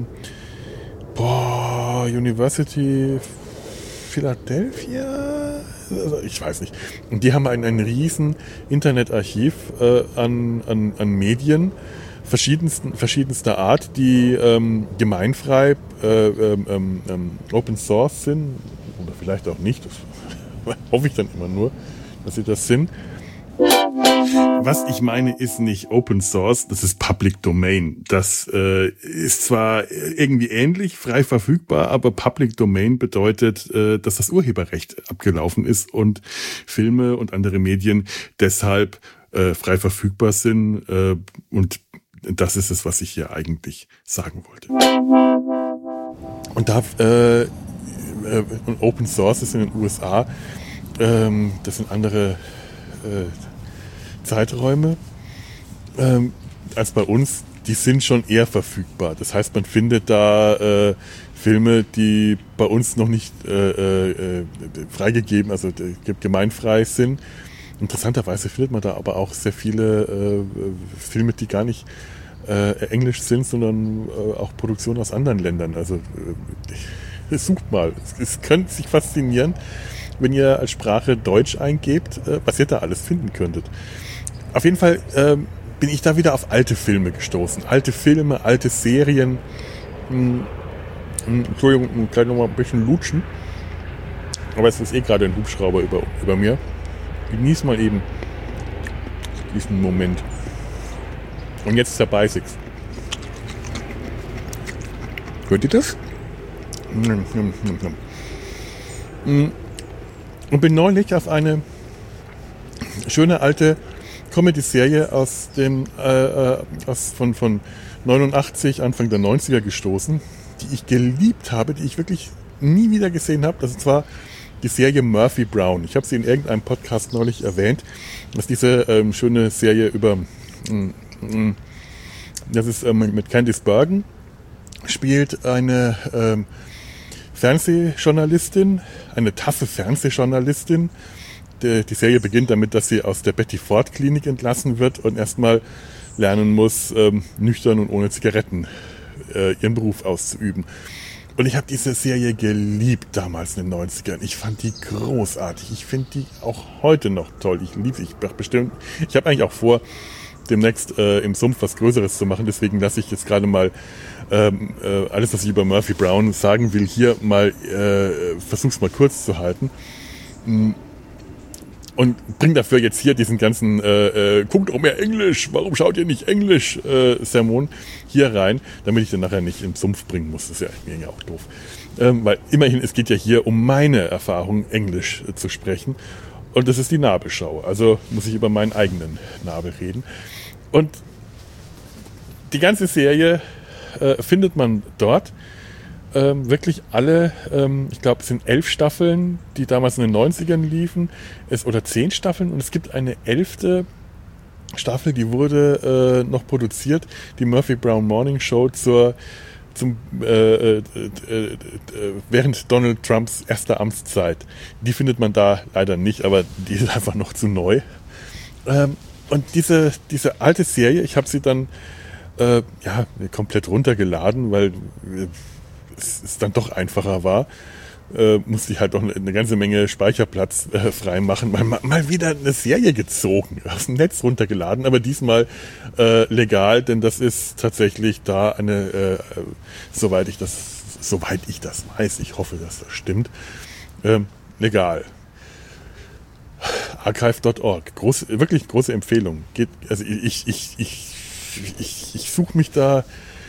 boah, University Philadelphia? Also ich weiß nicht. Und die haben ein, ein riesen Internetarchiv äh, an, an, an Medien verschiedensten, verschiedenster Art, die ähm, gemeinfrei äh, ähm, ähm, Open Source sind oder vielleicht auch nicht. Das hoffe ich dann immer nur, dass sie das sind. Was ich meine, ist nicht Open Source, das ist Public Domain. Das äh, ist zwar irgendwie ähnlich, frei verfügbar, aber Public Domain bedeutet, äh, dass das Urheberrecht abgelaufen ist und Filme und andere Medien deshalb äh, frei verfügbar sind. Äh, und das ist es, was ich hier eigentlich sagen wollte. Und da äh, äh, Open Source ist in den U S A, ähm, das sind andere äh, Zeiträume ähm, als bei uns, die sind schon eher verfügbar. Das heißt, man findet da äh, Filme, die bei uns noch nicht äh, äh, freigegeben, also äh, gemeinfrei sind. Interessanterweise findet man da aber auch sehr viele äh, Filme, die gar nicht äh, englisch sind, sondern äh, auch Produktionen aus anderen Ländern. Also äh, sucht mal. Es, es könnte sich faszinieren, wenn ihr als Sprache Deutsch eingebt, äh, was ihr da alles finden könntet. Auf jeden Fall ähm, bin ich da wieder auf alte Filme gestoßen. Alte Filme, alte Serien. Hm, hm, Entschuldigung, gleich nochmal ein bisschen lutschen. Aber es ist eh gerade ein Hubschrauber über, über mir. Genieß mal eben diesen Moment. Und jetzt der Basics. Hört ihr das? Und bin neulich auf eine schöne alte Comedy-Serie aus dem äh, aus von, von neunundachtzig, Anfang der neunziger gestoßen, die ich geliebt habe, die ich wirklich nie wieder gesehen habe. Das war die Serie Murphy Brown. Ich habe sie in irgendeinem Podcast neulich erwähnt. Das ist diese ähm, schöne Serie über ähm, das ist ähm, mit Candice Bergen, spielt eine ähm, Fernsehjournalistin, eine taffe Fernsehjournalistin. Die, die Serie beginnt damit, dass sie aus der Betty Ford Klinik entlassen wird und erstmal lernen muss, ähm, nüchtern und ohne Zigaretten äh, ihren Beruf auszuüben. Und ich habe diese Serie geliebt damals in den neunzigern. Ich fand die großartig. Ich finde die auch heute noch toll. Ich liebe sie. Ich bestimmt. Ich habe eigentlich auch vor, demnächst äh, im Sumpf was Größeres zu machen. Deswegen lasse ich jetzt gerade mal ähm, äh, alles, was ich über Murphy Brown sagen will, hier mal äh, versuch's mal kurz zu halten. Und bring dafür jetzt hier diesen ganzen äh, äh, guckt auch mehr Englisch, warum schaut ihr nicht Englisch äh, Sermon hier rein, damit ich den nachher nicht im Sumpf bringen muss. Das ist ja irgendwie auch doof. Ähm, weil immerhin, es geht ja hier um meine Erfahrung, Englisch äh, zu sprechen. Und das ist die Nabelschau. Also muss ich über meinen eigenen Nabel reden. Und die ganze Serie äh, findet man dort. Ähm, wirklich alle, ähm, ich glaube es sind elf Staffeln, die damals in den neunzigern liefen, es, oder zehn Staffeln, und es gibt eine elfte Staffel, die wurde äh, noch produziert, die Murphy Brown Morning Show zur, zum, äh, äh, äh, äh, während Donald Trumps erster Amtszeit. Die findet man da leider nicht, aber die ist einfach noch zu neu. Ähm, und diese, diese alte Serie, ich habe sie dann äh, ja, komplett runtergeladen, weil äh, es dann doch einfacher war, äh, musste ich halt doch eine ganze Menge Speicherplatz äh, freimachen. Mal, mal wieder eine Serie gezogen, aus dem Netz runtergeladen, aber diesmal äh, legal, denn das ist tatsächlich da eine, äh, soweit ich das, soweit ich das weiß, ich hoffe, dass das stimmt, äh, legal. archive Punkt org, groß, wirklich große Empfehlung. Geht, also ich, ich, ich, ich, ich suche mich da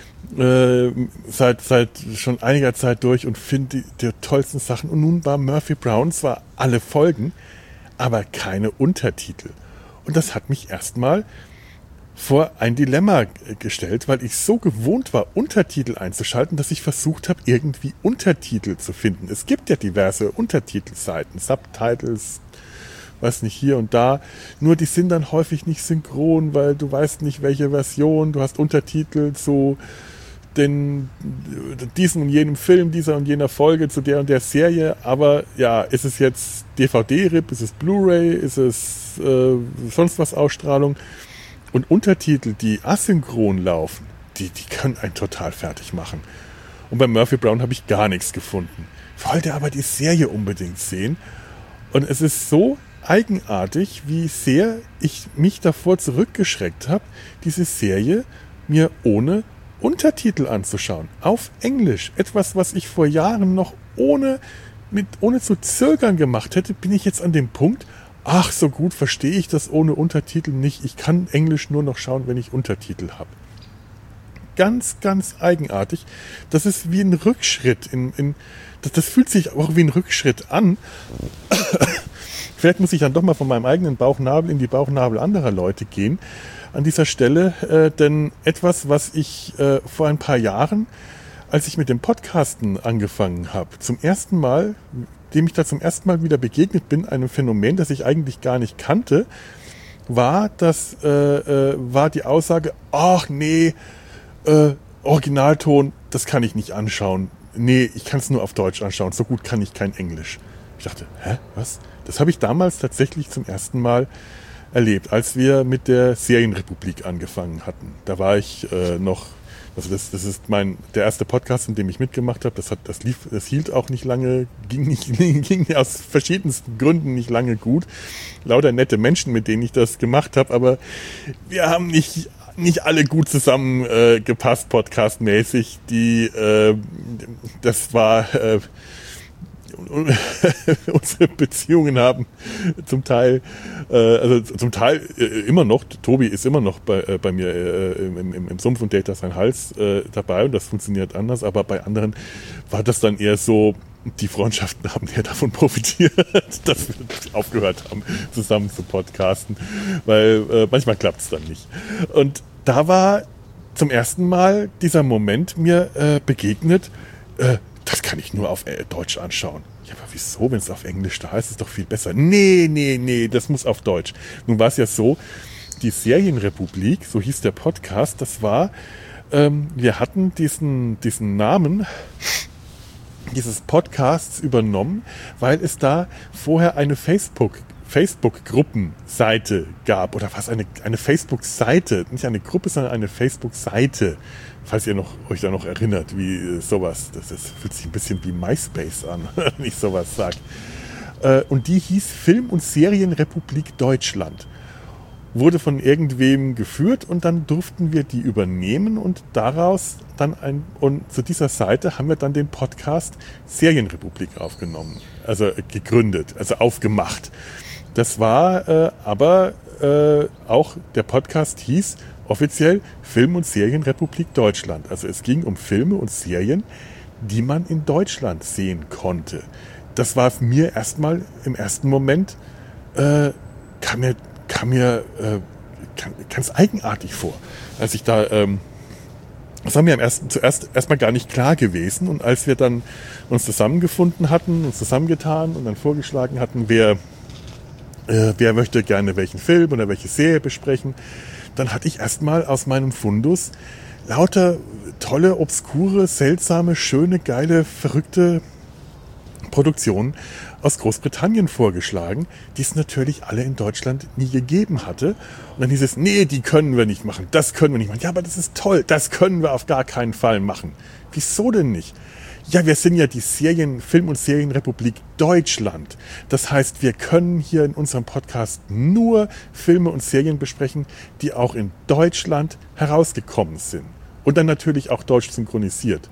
seit seit schon einiger Zeit durch und finde die, die tollsten Sachen. Und nun war Murphy Brown zwar alle Folgen, aber keine Untertitel. Und das hat mich erstmal vor ein Dilemma gestellt, weil ich so gewohnt war, Untertitel einzuschalten, dass ich versucht habe, irgendwie Untertitel zu finden. Es gibt ja diverse Untertitelseiten, Subtitles, weiß nicht, hier und da. Nur die sind dann häufig nicht synchron, weil du weißt nicht, welche Version. Du hast Untertitel zu den, diesen und jenem Film, dieser und jener Folge, zu der und der Serie. Aber ja, ist es jetzt D V D-R I P, ist es Blu-ray, ist es äh, sonst was Ausstrahlung? Und Untertitel, die asynchron laufen, die, die können einen total fertig machen. Und bei Murphy Brown habe ich gar nichts gefunden. Ich wollte aber die Serie unbedingt sehen. Und es ist so eigenartig, wie sehr ich mich davor zurückgeschreckt habe, diese Serie mir ohne Untertitel anzuschauen. Auf Englisch. Etwas, was ich vor Jahren noch ohne, mit, ohne zu zögern gemacht hätte, bin ich jetzt an dem Punkt, ach, so gut verstehe ich das ohne Untertitel nicht. Ich kann Englisch nur noch schauen, wenn ich Untertitel habe. Ganz, ganz eigenartig. Das ist wie ein Rückschritt. In, in, das, das fühlt sich auch wie ein Rückschritt an. Vielleicht muss ich dann doch mal von meinem eigenen Bauchnabel in die Bauchnabel anderer Leute gehen an dieser Stelle. Äh, denn etwas, was ich äh, vor ein paar Jahren, als ich mit dem Podcasten angefangen habe, zum ersten Mal, dem ich da zum ersten Mal wieder begegnet bin, einem Phänomen, das ich eigentlich gar nicht kannte, war, das, äh, äh, war die Aussage, ach nee, äh, Originalton, das kann ich nicht anschauen. Nee, ich kann es nur auf Deutsch anschauen. So gut kann ich kein Englisch. Ich dachte, hä, was? Das habe ich damals tatsächlich zum ersten Mal erlebt, als wir mit der Serienrepublik angefangen hatten. Da war ich äh, noch Also das, das ist mein der erste Podcast, in dem ich mitgemacht habe. Das hat, das lief, das hielt auch nicht lange, ging nicht, ging aus verschiedensten Gründen nicht lange gut. Lauter nette Menschen, mit denen ich das gemacht habe, aber wir haben nicht nicht alle gut zusammen äh, gepasst, podcastmäßig. Die, äh, das war äh, unsere Beziehungen haben zum Teil, äh, also zum Teil äh, immer noch, Tobi ist immer noch bei, äh, bei mir äh, im, im, im Sumpf und Data sein Hals äh, dabei und das funktioniert anders, aber bei anderen war das dann eher so, die Freundschaften haben eher davon profitiert, dass wir aufgehört haben, zusammen zu podcasten, weil äh, manchmal klappt es dann nicht. Und da war zum ersten Mal dieser Moment mir äh, begegnet, äh, das kann ich nur auf äh, Deutsch anschauen. Ja, aber wieso, wenn es auf Englisch da ist, ist es doch viel besser. Nee, nee, nee, das muss auf Deutsch. Nun war es ja so, die Serienrepublik, so hieß der Podcast, das war, ähm, wir hatten diesen, diesen Namen dieses Podcasts übernommen, weil es da vorher eine Facebook, Facebook-Gruppenseite gab. Oder was, eine, eine Facebook-Seite, nicht eine Gruppe, sondern eine Facebook-Seite. Falls ihr noch, euch da noch erinnert, wie äh, sowas, das, das fühlt sich ein bisschen wie MySpace an, wenn ich sowas sage. Äh, und die hieß Film- und Serienrepublik Deutschland. Wurde von irgendwem geführt und dann durften wir die übernehmen und daraus dann ein, und zu dieser Seite haben wir dann den Podcast Serienrepublik aufgenommen, also gegründet, also aufgemacht. Das war äh, aber äh, auch, der Podcast hieß offiziell Film- und Serienrepublik Deutschland. Also es ging um Filme und Serien, die man in Deutschland sehen konnte. Das war mir erstmal im ersten Moment, äh, kam mir, kam mir äh, ganz eigenartig vor. Als ich da, ähm, das war mir am ersten, zuerst erstmal gar nicht klar gewesen. Und als wir dann uns zusammengefunden hatten, uns zusammengetan und dann vorgeschlagen hatten, wer, äh, wer möchte gerne welchen Film oder welche Serie besprechen, dann hatte ich erstmal aus meinem Fundus lauter tolle, obskure, seltsame, schöne, geile, verrückte Produktionen aus Großbritannien vorgeschlagen, die es natürlich alle in Deutschland nie gegeben hatte. Und dann hieß es, nee, die können wir nicht machen, das können wir nicht machen. Ja, aber das ist toll, das können wir auf gar keinen Fall machen. Wieso denn nicht? Ja, wir sind ja die Serien, Film- und Serienrepublik Deutschland. Das heißt, wir können hier in unserem Podcast nur Filme und Serien besprechen, die auch in Deutschland herausgekommen sind. Und dann natürlich auch deutsch synchronisiert.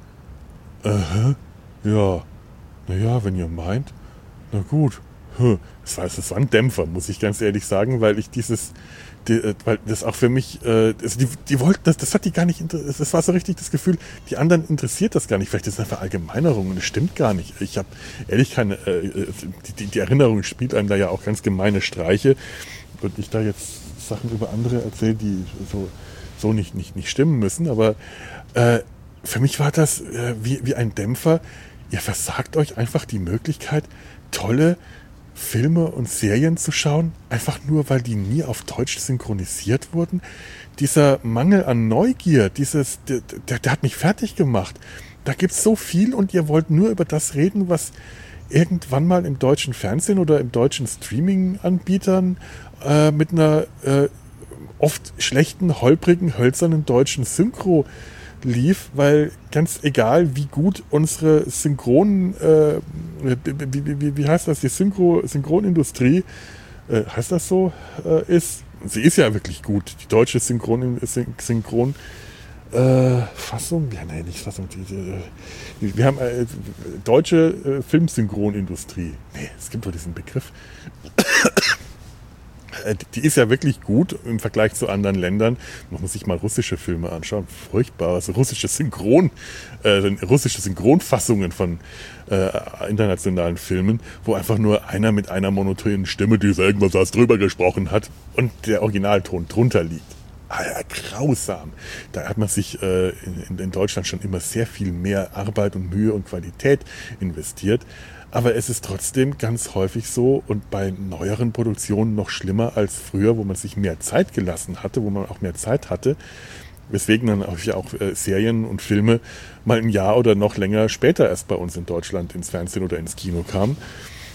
Aha, ja, naja, wenn ihr meint, na gut. Das war, das war ein Dämpfer, muss ich ganz ehrlich sagen, weil ich dieses, die, weil das auch für mich, äh, also die, die wollten, das, das hat die gar nicht, das war so richtig das Gefühl, die anderen interessiert das gar nicht. Vielleicht ist das eine Verallgemeinerung und es stimmt gar nicht. Ich habe ehrlich keine, äh, die, die Erinnerung spielt einem da ja auch ganz gemeine Streiche und ich da jetzt Sachen über andere erzähle, die so, so nicht, nicht, nicht stimmen müssen, aber äh, für mich war das äh, wie, wie ein Dämpfer. Ihr versagt euch einfach die Möglichkeit, tolle Filme und Serien zu schauen, einfach nur, weil die nie auf Deutsch synchronisiert wurden. Dieser Mangel an Neugier, dieses, der, der, der hat mich fertig gemacht. Da gibt's so viel und ihr wollt nur über das reden, was irgendwann mal im deutschen Fernsehen oder im deutschen Streaming-Anbietern äh, mit einer äh, oft schlechten, holprigen, hölzernen deutschen Synchro lief, weil ganz egal, wie gut unsere Synchron, äh, wie, wie, wie, wie heißt das, die Synchro, Synchronindustrie, äh, heißt das so, äh, ist, sie ist ja wirklich gut, die deutsche Synchron, Synchron äh, Fassung, ja, nein, nicht Fassung, die, die, wir haben äh, deutsche äh, Filmsynchronindustrie, nee, es gibt doch diesen Begriff, die ist ja wirklich gut im Vergleich zu anderen Ländern. Man muss sich mal russische Filme anschauen. Furchtbar. Also russische Synchron, äh, russische Synchronfassungen von äh, internationalen Filmen, wo einfach nur einer mit einer monotonen Stimme, die irgendwas was drüber gesprochen hat und der Originalton drunter liegt. Ah ja, grausam. Da hat man sich äh, in, in Deutschland schon immer sehr viel mehr Arbeit und Mühe und Qualität investiert. Aber es ist trotzdem ganz häufig so und bei neueren Produktionen noch schlimmer als früher, wo man sich mehr Zeit gelassen hatte, wo man auch mehr Zeit hatte, weswegen dann auch, ja auch äh, Serien und Filme mal ein Jahr oder noch länger später erst bei uns in Deutschland ins Fernsehen oder ins Kino kamen.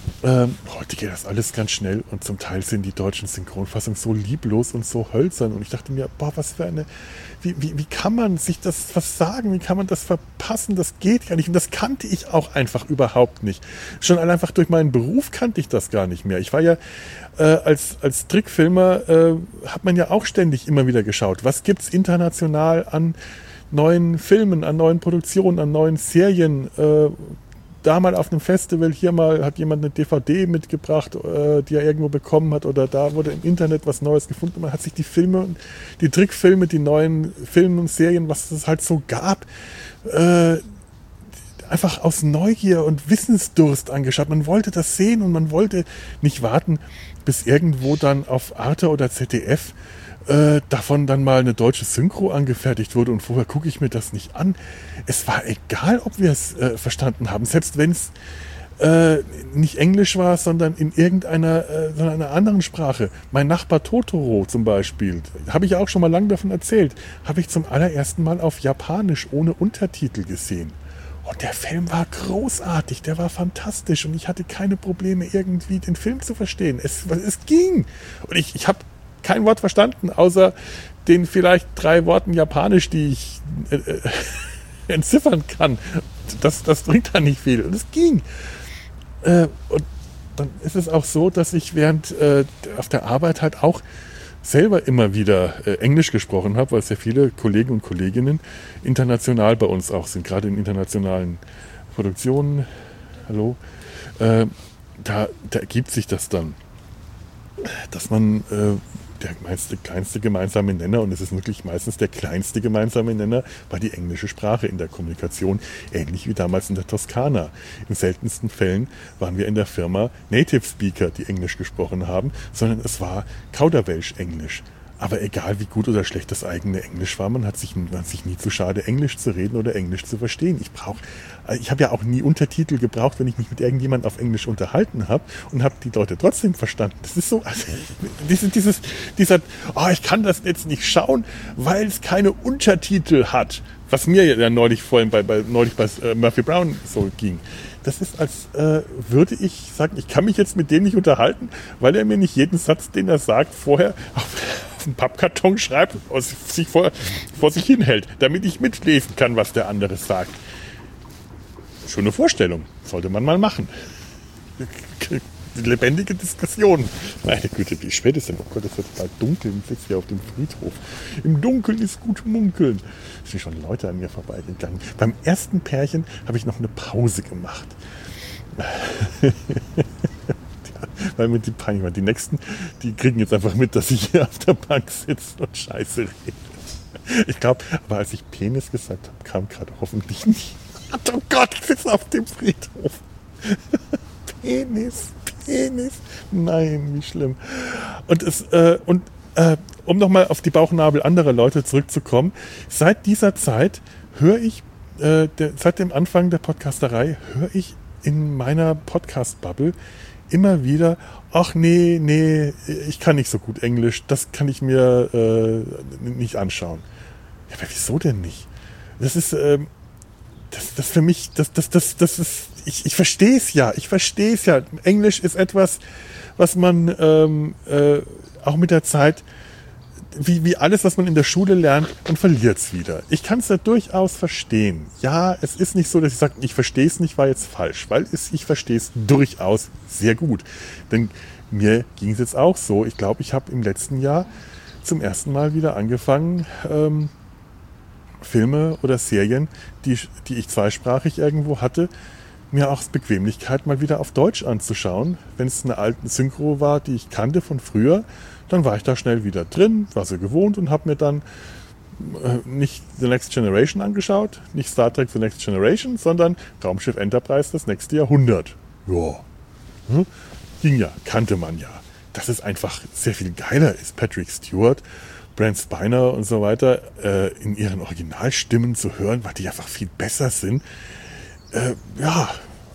Ähm, heute geht das alles ganz schnell und zum Teil sind die deutschen Synchronfassungen so lieblos und so hölzern und ich dachte mir, boah, was für eine, wie, wie, wie kann man sich das was sagen, wie kann man das verpassen, das geht gar nicht und das kannte ich auch einfach überhaupt nicht. Schon einfach durch meinen Beruf kannte ich das gar nicht mehr. Ich war ja äh, als, als Trickfilmer, äh, hat man ja auch ständig immer wieder geschaut, was gibt's international an neuen Filmen, an neuen Produktionen, an neuen Serien, äh, da mal auf einem Festival, hier mal hat jemand eine D V D mitgebracht, äh, die er irgendwo bekommen hat oder da wurde im Internet was Neues gefunden. Man hat sich die Filme, die Trickfilme, die neuen Filme und Serien, was es halt so gab, äh, einfach aus Neugier und Wissensdurst angeschaut. Man wollte das sehen und man wollte nicht warten, bis irgendwo dann auf Arte oder Z D F äh, davon dann mal eine deutsche Synchro angefertigt wurde und vorher gucke ich mir das nicht an. Es war egal, ob wir es äh, verstanden haben, selbst wenn es äh, nicht Englisch war, sondern in irgendeiner äh, sondern einer anderen Sprache. Mein Nachbar Totoro zum Beispiel, habe ich auch schon mal lange davon erzählt, habe ich zum allerersten Mal auf Japanisch ohne Untertitel gesehen. Und der Film war großartig, der war fantastisch und ich hatte keine Probleme, irgendwie den Film zu verstehen. Es, es ging. Und ich, ich habe kein Wort verstanden, außer den vielleicht drei Worten Japanisch, die ich äh, äh, entziffern kann. Das, das bringt da nicht viel. Und es ging. Äh, und dann ist es auch so, dass ich während äh, auf der Arbeit halt auch selber immer wieder äh, Englisch gesprochen habe, weil sehr viele Kollegen und Kolleginnen international bei uns auch sind, gerade in internationalen Produktionen. Hallo. Äh, da, da ergibt sich das dann, dass man äh, der kleinste, kleinste gemeinsame Nenner, und es ist wirklich meistens der kleinste gemeinsame Nenner, war die englische Sprache in der Kommunikation, ähnlich wie damals in der Toskana. In seltensten Fällen waren wir in der Firma Native Speaker, die Englisch gesprochen haben, sondern es war Kauderwelsch-Englisch. Aber egal wie gut oder schlecht das eigene Englisch war, man hat sich, man hat sich nie zu schade, Englisch zu reden oder Englisch zu verstehen. Ich brauche, ich habe ja auch nie Untertitel gebraucht, wenn ich mich mit irgendjemandem auf Englisch unterhalten habe und habe die Leute trotzdem verstanden. Das ist so, also, dieses, dieses, dieser, oh, ich kann das jetzt nicht schauen, weil es keine Untertitel hat. Was mir ja neulich vorhin bei, bei neulich bei äh, Murphy Brown so ging. Das ist, als äh, würde ich sagen, ich kann mich jetzt mit dem nicht unterhalten, weil er mir nicht jeden Satz, den er sagt, vorher auf, auf einen Pappkarton schreibt und sich vor, vor sich hinhält, damit ich mitlesen kann, was der andere sagt. Schon eine Vorstellung. Sollte man mal machen. Lebendige Diskussion. Meine Güte, wie spät ist denn? Oh Gott, es wird bald dunkel. Ich sitze hier auf dem Friedhof. Im Dunkeln ist gut munkeln. Es sind schon Leute an mir vorbeigegangen. Beim ersten Pärchen habe ich noch eine Pause gemacht. Weil mir die peinlich war. Die nächsten, die kriegen jetzt einfach mit, dass ich hier auf der Bank sitze und Scheiße rede. Ich glaube, aber als ich Penis gesagt habe, kam gerade hoffentlich nicht. Oh Gott, ich sitze auf dem Friedhof. Penis, Penis. Nein, wie schlimm. Und es, äh, und äh, um nochmal auf die Bauchnabel anderer Leute zurückzukommen, seit dieser Zeit höre ich, äh, der, seit dem Anfang der Podcasterei, höre ich in meiner Podcast-Bubble immer wieder, ach nee, nee, ich kann nicht so gut Englisch, das kann ich mir äh, nicht anschauen. Ja, aber wieso denn nicht? Das ist, äh, das, das für mich, das, das, das, das ist, ich, ich verstehe es ja, ich verstehe es ja. Englisch ist etwas, was man ähm, äh, auch mit der Zeit, wie, wie alles, was man in der Schule lernt, man verliert es wieder. Ich kann es ja durchaus verstehen. Ja, es ist nicht so, dass ich sage, ich verstehe es nicht, war jetzt falsch, weil es, ich verstehe es durchaus sehr gut. Denn mir ging es jetzt auch so. Ich glaube, ich habe im letzten Jahr zum ersten Mal wieder angefangen, ähm, Filme oder Serien, die, die ich zweisprachig irgendwo hatte, mir auch aus Bequemlichkeit mal wieder auf Deutsch anzuschauen. Wenn es eine alte Synchro war, die ich kannte von früher, dann war ich da schnell wieder drin, war so gewohnt und habe mir dann äh, nicht The Next Generation angeschaut, nicht Star Trek The Next Generation, sondern Raumschiff Enterprise das nächste Jahrhundert. Ja, hm? Ging ja, kannte man ja. Dass es einfach sehr viel geiler ist, Patrick Stewart, Brent Spiner und so weiter äh, in ihren Originalstimmen zu hören, weil die einfach viel besser sind. Äh, ja,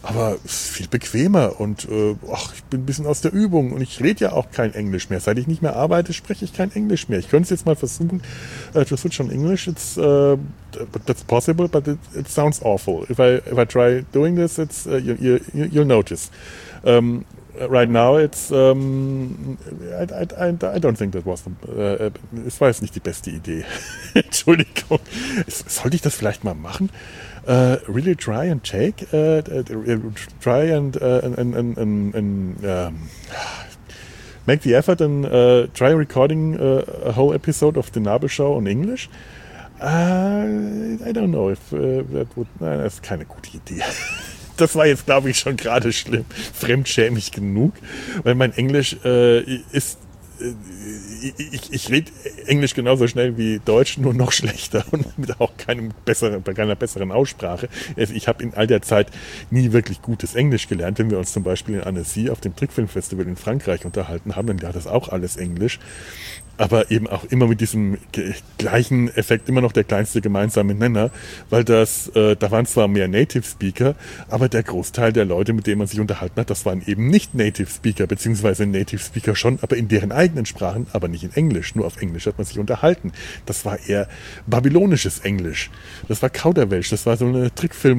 aber viel bequemer und äh, ach, ich bin ein bisschen aus der Übung und ich rede ja auch kein Englisch mehr. Seit ich nicht mehr arbeite, spreche ich kein Englisch mehr. Ich könnte es jetzt mal versuchen, uh, to switch on English. It's uh, that's possible, but it, it sounds awful. If I if I try doing this, it's uh, you, you, you'll notice. Um, right now, it's um, I, I, I don't think that was. Uh, es war jetzt nicht die beste Idee. Entschuldigung. Sollte ich das vielleicht mal machen? Uh, really try and take, uh, uh, try and, uh, and, and, and, and um, make the effort and uh, try recording uh, a whole episode of the Nabelshow on English. Uh, I don't know if uh, that would. Nein, das ist keine gute Idee. Das war jetzt, glaube ich, schon gerade schlimm, fremdschämig genug, weil mein Englisch äh, ist. Ich, ich rede Englisch genauso schnell wie Deutsch, nur noch schlechter und mit auch keinem besseren, bei keiner besseren Aussprache. Also ich habe in all der Zeit nie wirklich gutes Englisch gelernt. Wenn wir uns zum Beispiel in Annecy auf dem Trickfilmfestival in Frankreich unterhalten haben, dann war das auch alles Englisch. Aber eben auch immer mit diesem gleichen Effekt, immer noch der kleinste gemeinsame Nenner, weil das, äh, da waren zwar mehr Native Speaker, aber der Großteil der Leute, mit denen man sich unterhalten hat, das waren eben nicht Native Speaker, beziehungsweise Native Speaker schon, aber in deren eigenen Sprachen, aber nicht in Englisch. Nur auf Englisch hat man sich unterhalten. Das war eher babylonisches Englisch. Das war Kauderwelsch, das war so eine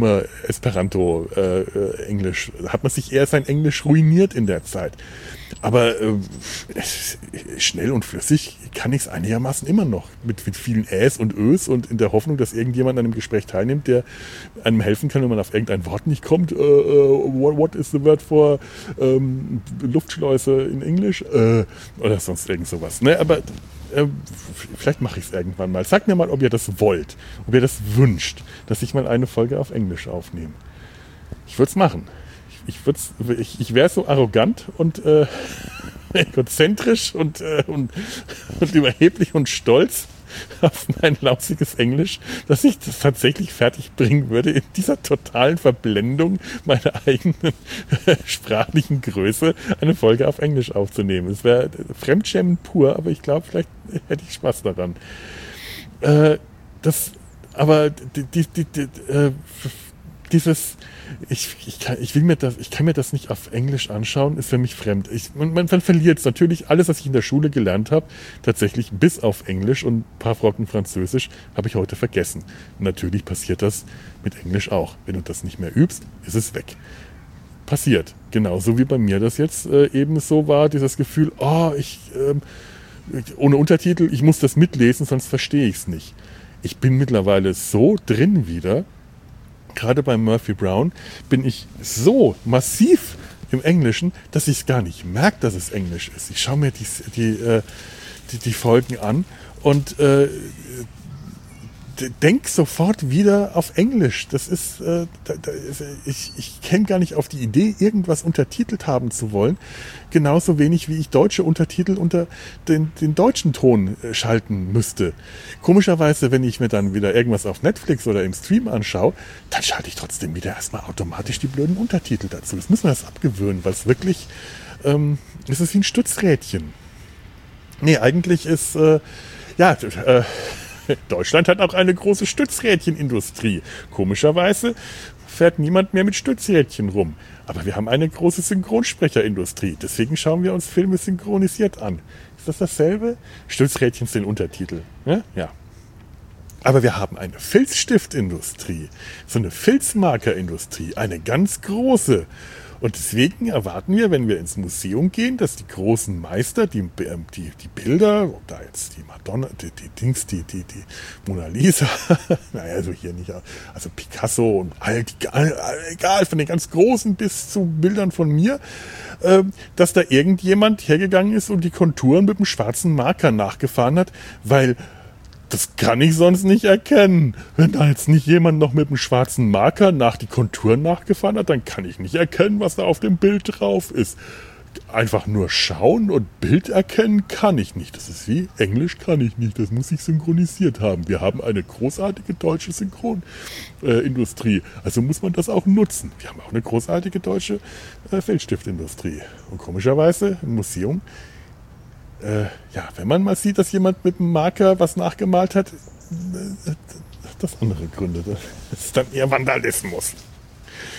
Trickfilmer-Esperanto-Englisch. Äh, da hat man sich eher sein Englisch ruiniert in der Zeit. Aber äh, schnell und flüssig kann ich es einigermaßen immer noch. Mit, mit vielen Äs und Ös und in der Hoffnung, dass irgendjemand an einem Gespräch teilnimmt, der einem helfen kann, wenn man auf irgendein Wort nicht kommt. Uh, uh, what is the word for um, Luftschleuse in Englisch? Uh, oder sonst irgend sowas. Ne? Aber äh, vielleicht mache ich es irgendwann mal. Sagt mir mal, ob ihr das wollt, ob ihr das wünscht, dass ich mal eine Folge auf Englisch aufnehme. Ich würde es machen. Ich, ich, ich wäre so arrogant und äh, egozentrisch und, äh, und, und überheblich und stolz auf mein lausiges Englisch, dass ich das tatsächlich fertig bringen würde, in dieser totalen Verblendung meiner eigenen äh, sprachlichen Größe eine Folge auf Englisch aufzunehmen. Es wäre Fremdschämen pur, aber ich glaube, vielleicht hätte ich Spaß daran. Äh, das, aber die, die, die, die äh, dieses Ich, ich, kann, ich, will mir das, ich kann mir das nicht auf Englisch anschauen, ist für mich fremd. Ich, man, man verliert es natürlich. Alles, was ich in der Schule gelernt habe, tatsächlich bis auf Englisch und ein paar Brocken Französisch, habe ich heute vergessen. Und natürlich passiert das mit Englisch auch. Wenn du das nicht mehr übst, ist es weg. Passiert. Genauso wie bei mir das jetzt äh, eben so war, dieses Gefühl, oh, ich, äh, ohne Untertitel, ich muss das mitlesen, sonst verstehe ich es nicht. Ich bin mittlerweile so drin wieder. Gerade bei Murphy Brown bin ich so massiv im Englischen, dass ich es gar nicht merke, dass es Englisch ist. Ich schaue mir die, die, die, die Folgen an und äh, denk sofort wieder auf Englisch. Das ist, äh, da, da, ich, ich käme gar nicht auf die Idee, irgendwas untertitelt haben zu wollen. Genauso wenig wie ich deutsche Untertitel unter den, den deutschen Ton äh, schalten müsste. Komischerweise, wenn ich mir dann wieder irgendwas auf Netflix oder im Stream anschaue, dann schalte ich trotzdem wieder erstmal automatisch die blöden Untertitel dazu. Das müssen wir das abgewöhnen, weil es wirklich, ähm, es ist wie ein Stützrädchen. Nee, eigentlich ist, äh, ja, äh, Deutschland hat auch eine große Stützrädchenindustrie. Komischerweise fährt niemand mehr mit Stützrädchen rum. Aber wir haben eine große Synchronsprecherindustrie. Deswegen schauen wir uns Filme synchronisiert an. Ist das dasselbe? Stützrädchen sind Untertitel. Ja? Ja. Aber wir haben eine Filzstiftindustrie. So eine Filzmarkerindustrie. Eine ganz große. Und deswegen erwarten wir, wenn wir ins Museum gehen, dass die großen Meister, die, die, die Bilder, ob da jetzt die Madonna, die, die Dings, die, die, die Mona Lisa, naja, also hier nicht, also Picasso und all die, egal, von den ganz großen bis zu Bildern von mir, äh, dass da irgendjemand hergegangen ist und die Konturen mit dem schwarzen Marker nachgefahren hat, weil das kann ich sonst nicht erkennen. Wenn da jetzt nicht jemand noch mit einem schwarzen Marker nach die Konturen nachgefahren hat, dann kann ich nicht erkennen, was da auf dem Bild drauf ist. Einfach nur schauen und Bild erkennen kann ich nicht. Das ist wie Englisch kann ich nicht. Das muss ich synchronisiert haben. Wir haben eine großartige deutsche Synchronindustrie. Äh, also muss man das auch nutzen. Wir haben auch eine großartige deutsche äh, Filzstiftindustrie. Und komischerweise im Museum, Äh, ja, wenn man mal sieht, dass jemand mit einem Marker was nachgemalt hat, äh, das andere Gründe. Das ist dann eher Vandalismus.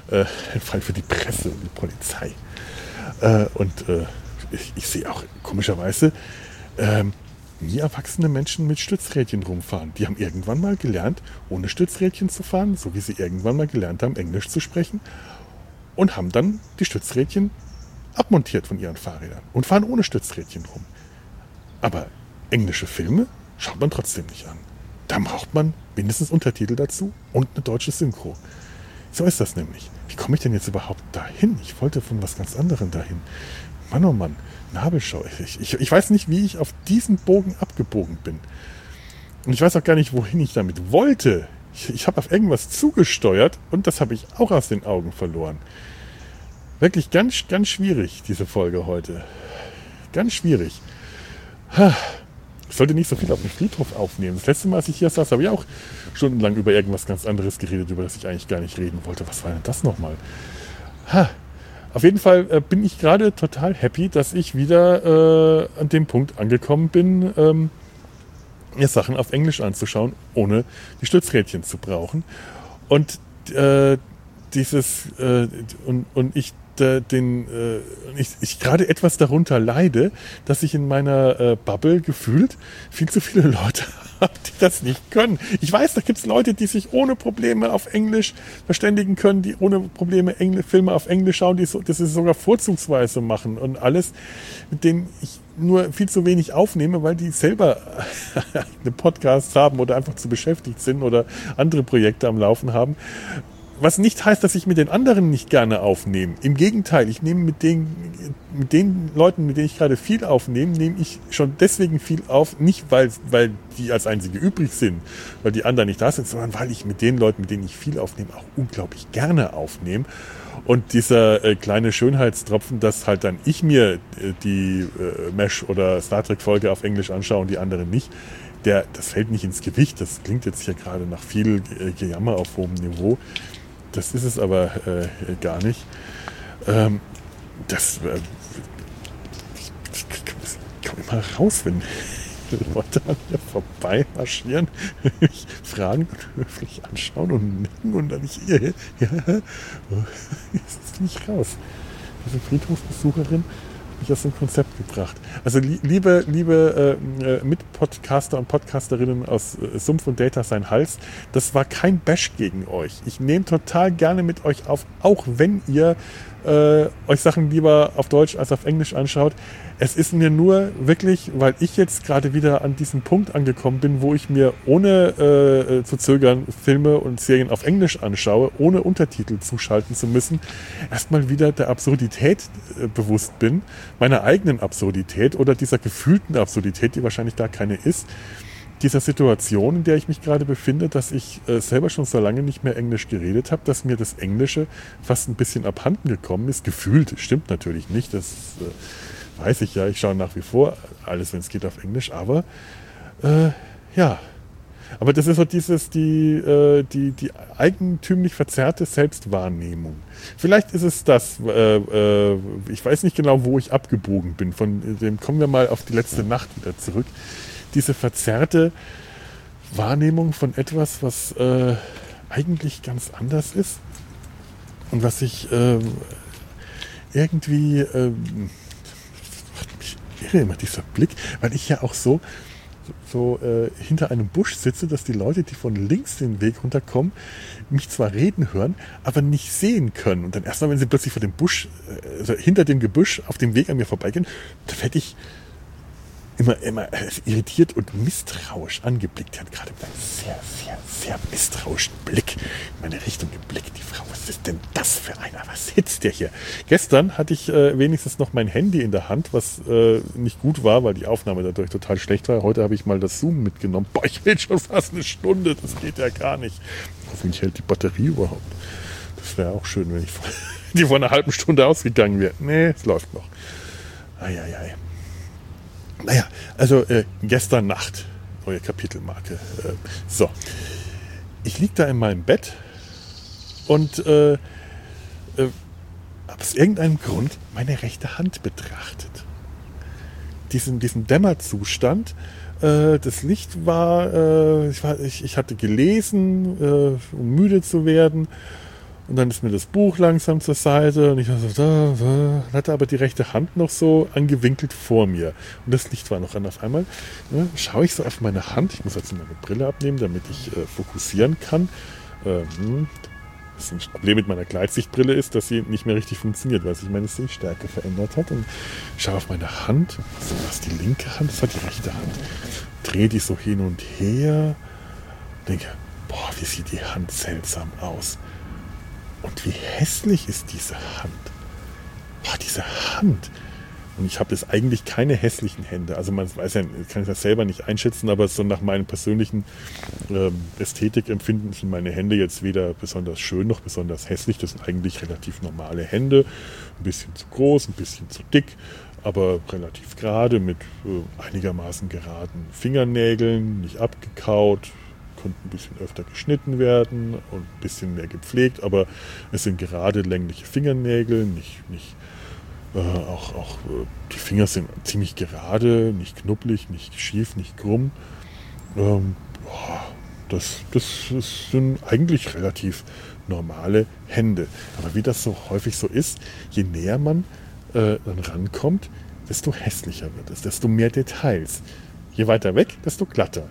Äh, ein Fall für die Presse und die Polizei. Äh, und äh, ich, ich sehe auch komischerweise ähm, nie erwachsene Menschen mit Stützrädchen rumfahren. Die haben irgendwann mal gelernt, ohne Stützrädchen zu fahren, so wie sie irgendwann mal gelernt haben, Englisch zu sprechen, und haben dann die Stützrädchen abmontiert von ihren Fahrrädern und fahren ohne Stützrädchen rum. Aber englische Filme schaut man trotzdem nicht an. Da braucht man mindestens Untertitel dazu und eine deutsche Synchro. So ist das nämlich. Wie komme ich denn jetzt überhaupt dahin? Ich wollte von was ganz anderem dahin. Mann, oh Mann, Nabelschau. Ich, ich, ich weiß nicht, wie ich auf diesen Bogen abgebogen bin. Und ich weiß auch gar nicht, wohin ich damit wollte. Ich, ich habe auf irgendwas zugesteuert und das habe ich auch aus den Augen verloren. Wirklich ganz, ganz schwierig, diese Folge heute. Ganz schwierig. Ich sollte nicht so viel auf dem Friedhof aufnehmen. Das letzte Mal, als ich hier saß, habe ich auch stundenlang über irgendwas ganz anderes geredet, über das ich eigentlich gar nicht reden wollte. Was war denn das nochmal? Ha. Auf jeden Fall äh, bin ich gerade total happy, dass ich wieder äh, an dem Punkt angekommen bin, ähm, mir Sachen auf Englisch anzuschauen, ohne die Stützrädchen zu brauchen. Und äh, dieses äh, und, und ich äh, den äh, ich, ich gerade etwas darunter leide, dass ich in meiner äh, Bubble gefühlt viel zu viele Leute habe, die das nicht können. Ich weiß, da gibt es Leute, die sich ohne Probleme auf Englisch verständigen können, die ohne Probleme Engl- Filme auf Englisch schauen, die so, das ist sogar vorzugsweise machen und alles, mit denen ich nur viel zu wenig aufnehme, weil die selber eine Podcasts haben oder einfach zu beschäftigt sind oder andere Projekte am Laufen haben. Was nicht heißt, dass ich mit den anderen nicht gerne aufnehme. Im Gegenteil, ich nehme mit den, mit den Leuten, mit denen ich gerade viel aufnehme, nehme ich schon deswegen viel auf, nicht weil, weil die als einzige übrig sind, weil die anderen nicht da sind, sondern weil ich mit den Leuten, mit denen ich viel aufnehme, auch unglaublich gerne aufnehme. Und dieser äh, kleine Schönheitstropfen, dass halt dann ich mir äh, die äh, Mesh- oder Star Trek-Folge auf Englisch anschaue und die anderen nicht, der, das fällt nicht ins Gewicht. Das klingt jetzt hier gerade nach viel äh, Gejammer auf hohem Niveau. Das ist es aber äh, gar nicht. Ähm, das äh, ich, ich, ich komme immer raus, wenn Leute an mir vorbei marschieren, mich fragen und höflich anschauen und nicken und dann ich hier, ja, das ist nicht raus. Diese Friedhofsbesucherin habe ich aus dem Konzept gebracht. Also liebe, liebe äh, Mitpodcaster und Podcasterinnen aus äh, Sumpf und Data sein Hals, das war kein Bash gegen euch. Ich nehme total gerne mit euch auf, auch wenn ihr äh, euch Sachen lieber auf Deutsch als auf Englisch anschaut. Es ist mir nur wirklich, weil ich jetzt gerade wieder an diesem Punkt angekommen bin, wo ich mir ohne äh, zu zögern Filme und Serien auf Englisch anschaue, ohne Untertitel zuschalten zu müssen, erstmal wieder der Absurdität äh, bewusst bin, meiner eigenen Absurdität oder dieser gefühlten Absurdität, die wahrscheinlich gar keine ist, dieser Situation, in der ich mich gerade befinde, dass ich äh, selber schon so lange nicht mehr Englisch geredet habe, dass mir das Englische fast ein bisschen abhanden gekommen ist. Gefühlt, stimmt natürlich nicht, das äh, weiß ich ja, ich schaue nach wie vor alles, wenn es geht, auf Englisch, aber äh, ja, aber das ist so dieses, die, äh, die, die eigentümlich verzerrte Selbstwahrnehmung. Vielleicht ist es das, äh, äh, ich weiß nicht genau, wo ich abgebogen bin, von dem kommen wir mal auf die letzte Nacht wieder zurück. Diese verzerrte Wahrnehmung von etwas, was äh, eigentlich ganz anders ist und was ich äh, irgendwie äh, mich irre immer dieser Blick, weil ich ja auch so so äh, hinter einem Busch sitze, dass die Leute, die von links den Weg runterkommen, mich zwar reden hören, aber nicht sehen können. Und dann erst mal, wenn sie plötzlich vor dem Busch, äh, also hinter dem Gebüsch auf dem Weg an mir vorbeigehen, da werde ich immer, immer irritiert und misstrauisch angeblickt. Er hat gerade mit einem sehr, sehr, sehr misstrauischen Blick in meine Richtung geblickt. Die Frau, was ist denn das für einer? Was sitzt der hier? Gestern hatte ich äh, wenigstens noch mein Handy in der Hand, was äh, nicht gut war, weil die Aufnahme dadurch total schlecht war. Heute habe ich mal das Zoom mitgenommen. Boah, ich will schon fast eine Stunde. Das geht ja gar nicht. Hoffentlich hält die Batterie überhaupt. Das wäre auch schön, wenn ich vor, die vor einer halben Stunde ausgegangen wäre. Nee, es läuft noch. Eieiei. Naja, also äh, gestern Nacht, neue Kapitelmarke. Äh, so, ich liege da in meinem Bett und äh, äh, habe aus irgendeinem Grund meine rechte Hand betrachtet. Diesen, diesen Dämmerzustand, äh, das Licht war, äh, ich, war ich, ich hatte gelesen, äh, um müde zu werden Und dann ist mir das Buch langsam zur Seite und ich war so, da, da, hatte aber die rechte Hand noch so angewinkelt vor mir. Und das Licht war noch an. Auf einmal ne, schaue ich so auf meine Hand. Ich muss jetzt meine Brille abnehmen, damit ich äh, fokussieren kann. Ähm, das ist ein Problem mit meiner Gleitsichtbrille ist, dass sie nicht mehr richtig funktioniert, weil sich meine Sehstärke verändert hat. Und ich schaue auf meine Hand. So, das ist die linke Hand, das war die rechte Hand. Drehe die so hin und her. Denke, boah, wie sieht die Hand seltsam aus. Und wie hässlich ist diese Hand. Boah, diese Hand. Und ich habe jetzt eigentlich keine hässlichen Hände. Also man weiß ja, kann ich das selber nicht einschätzen, aber so nach meinem persönlichen ähm, Ästhetikempfinden sind meine Hände jetzt weder besonders schön noch besonders hässlich. Das sind eigentlich relativ normale Hände. Ein bisschen zu groß, ein bisschen zu dick, aber relativ gerade mit äh, einigermaßen geraden Fingernägeln, nicht abgekaut. Könnten ein bisschen öfter geschnitten werden und ein bisschen mehr gepflegt, aber es sind gerade längliche Fingernägel, nicht, nicht äh, auch, auch äh, die Finger sind ziemlich gerade, nicht knubbelig, nicht schief, nicht krumm. Ähm, boah, das, das, das sind eigentlich relativ normale Hände. Aber wie das so häufig so ist, je näher man äh, dann rankommt, desto hässlicher wird es, desto mehr Details. Je weiter weg, desto glatter.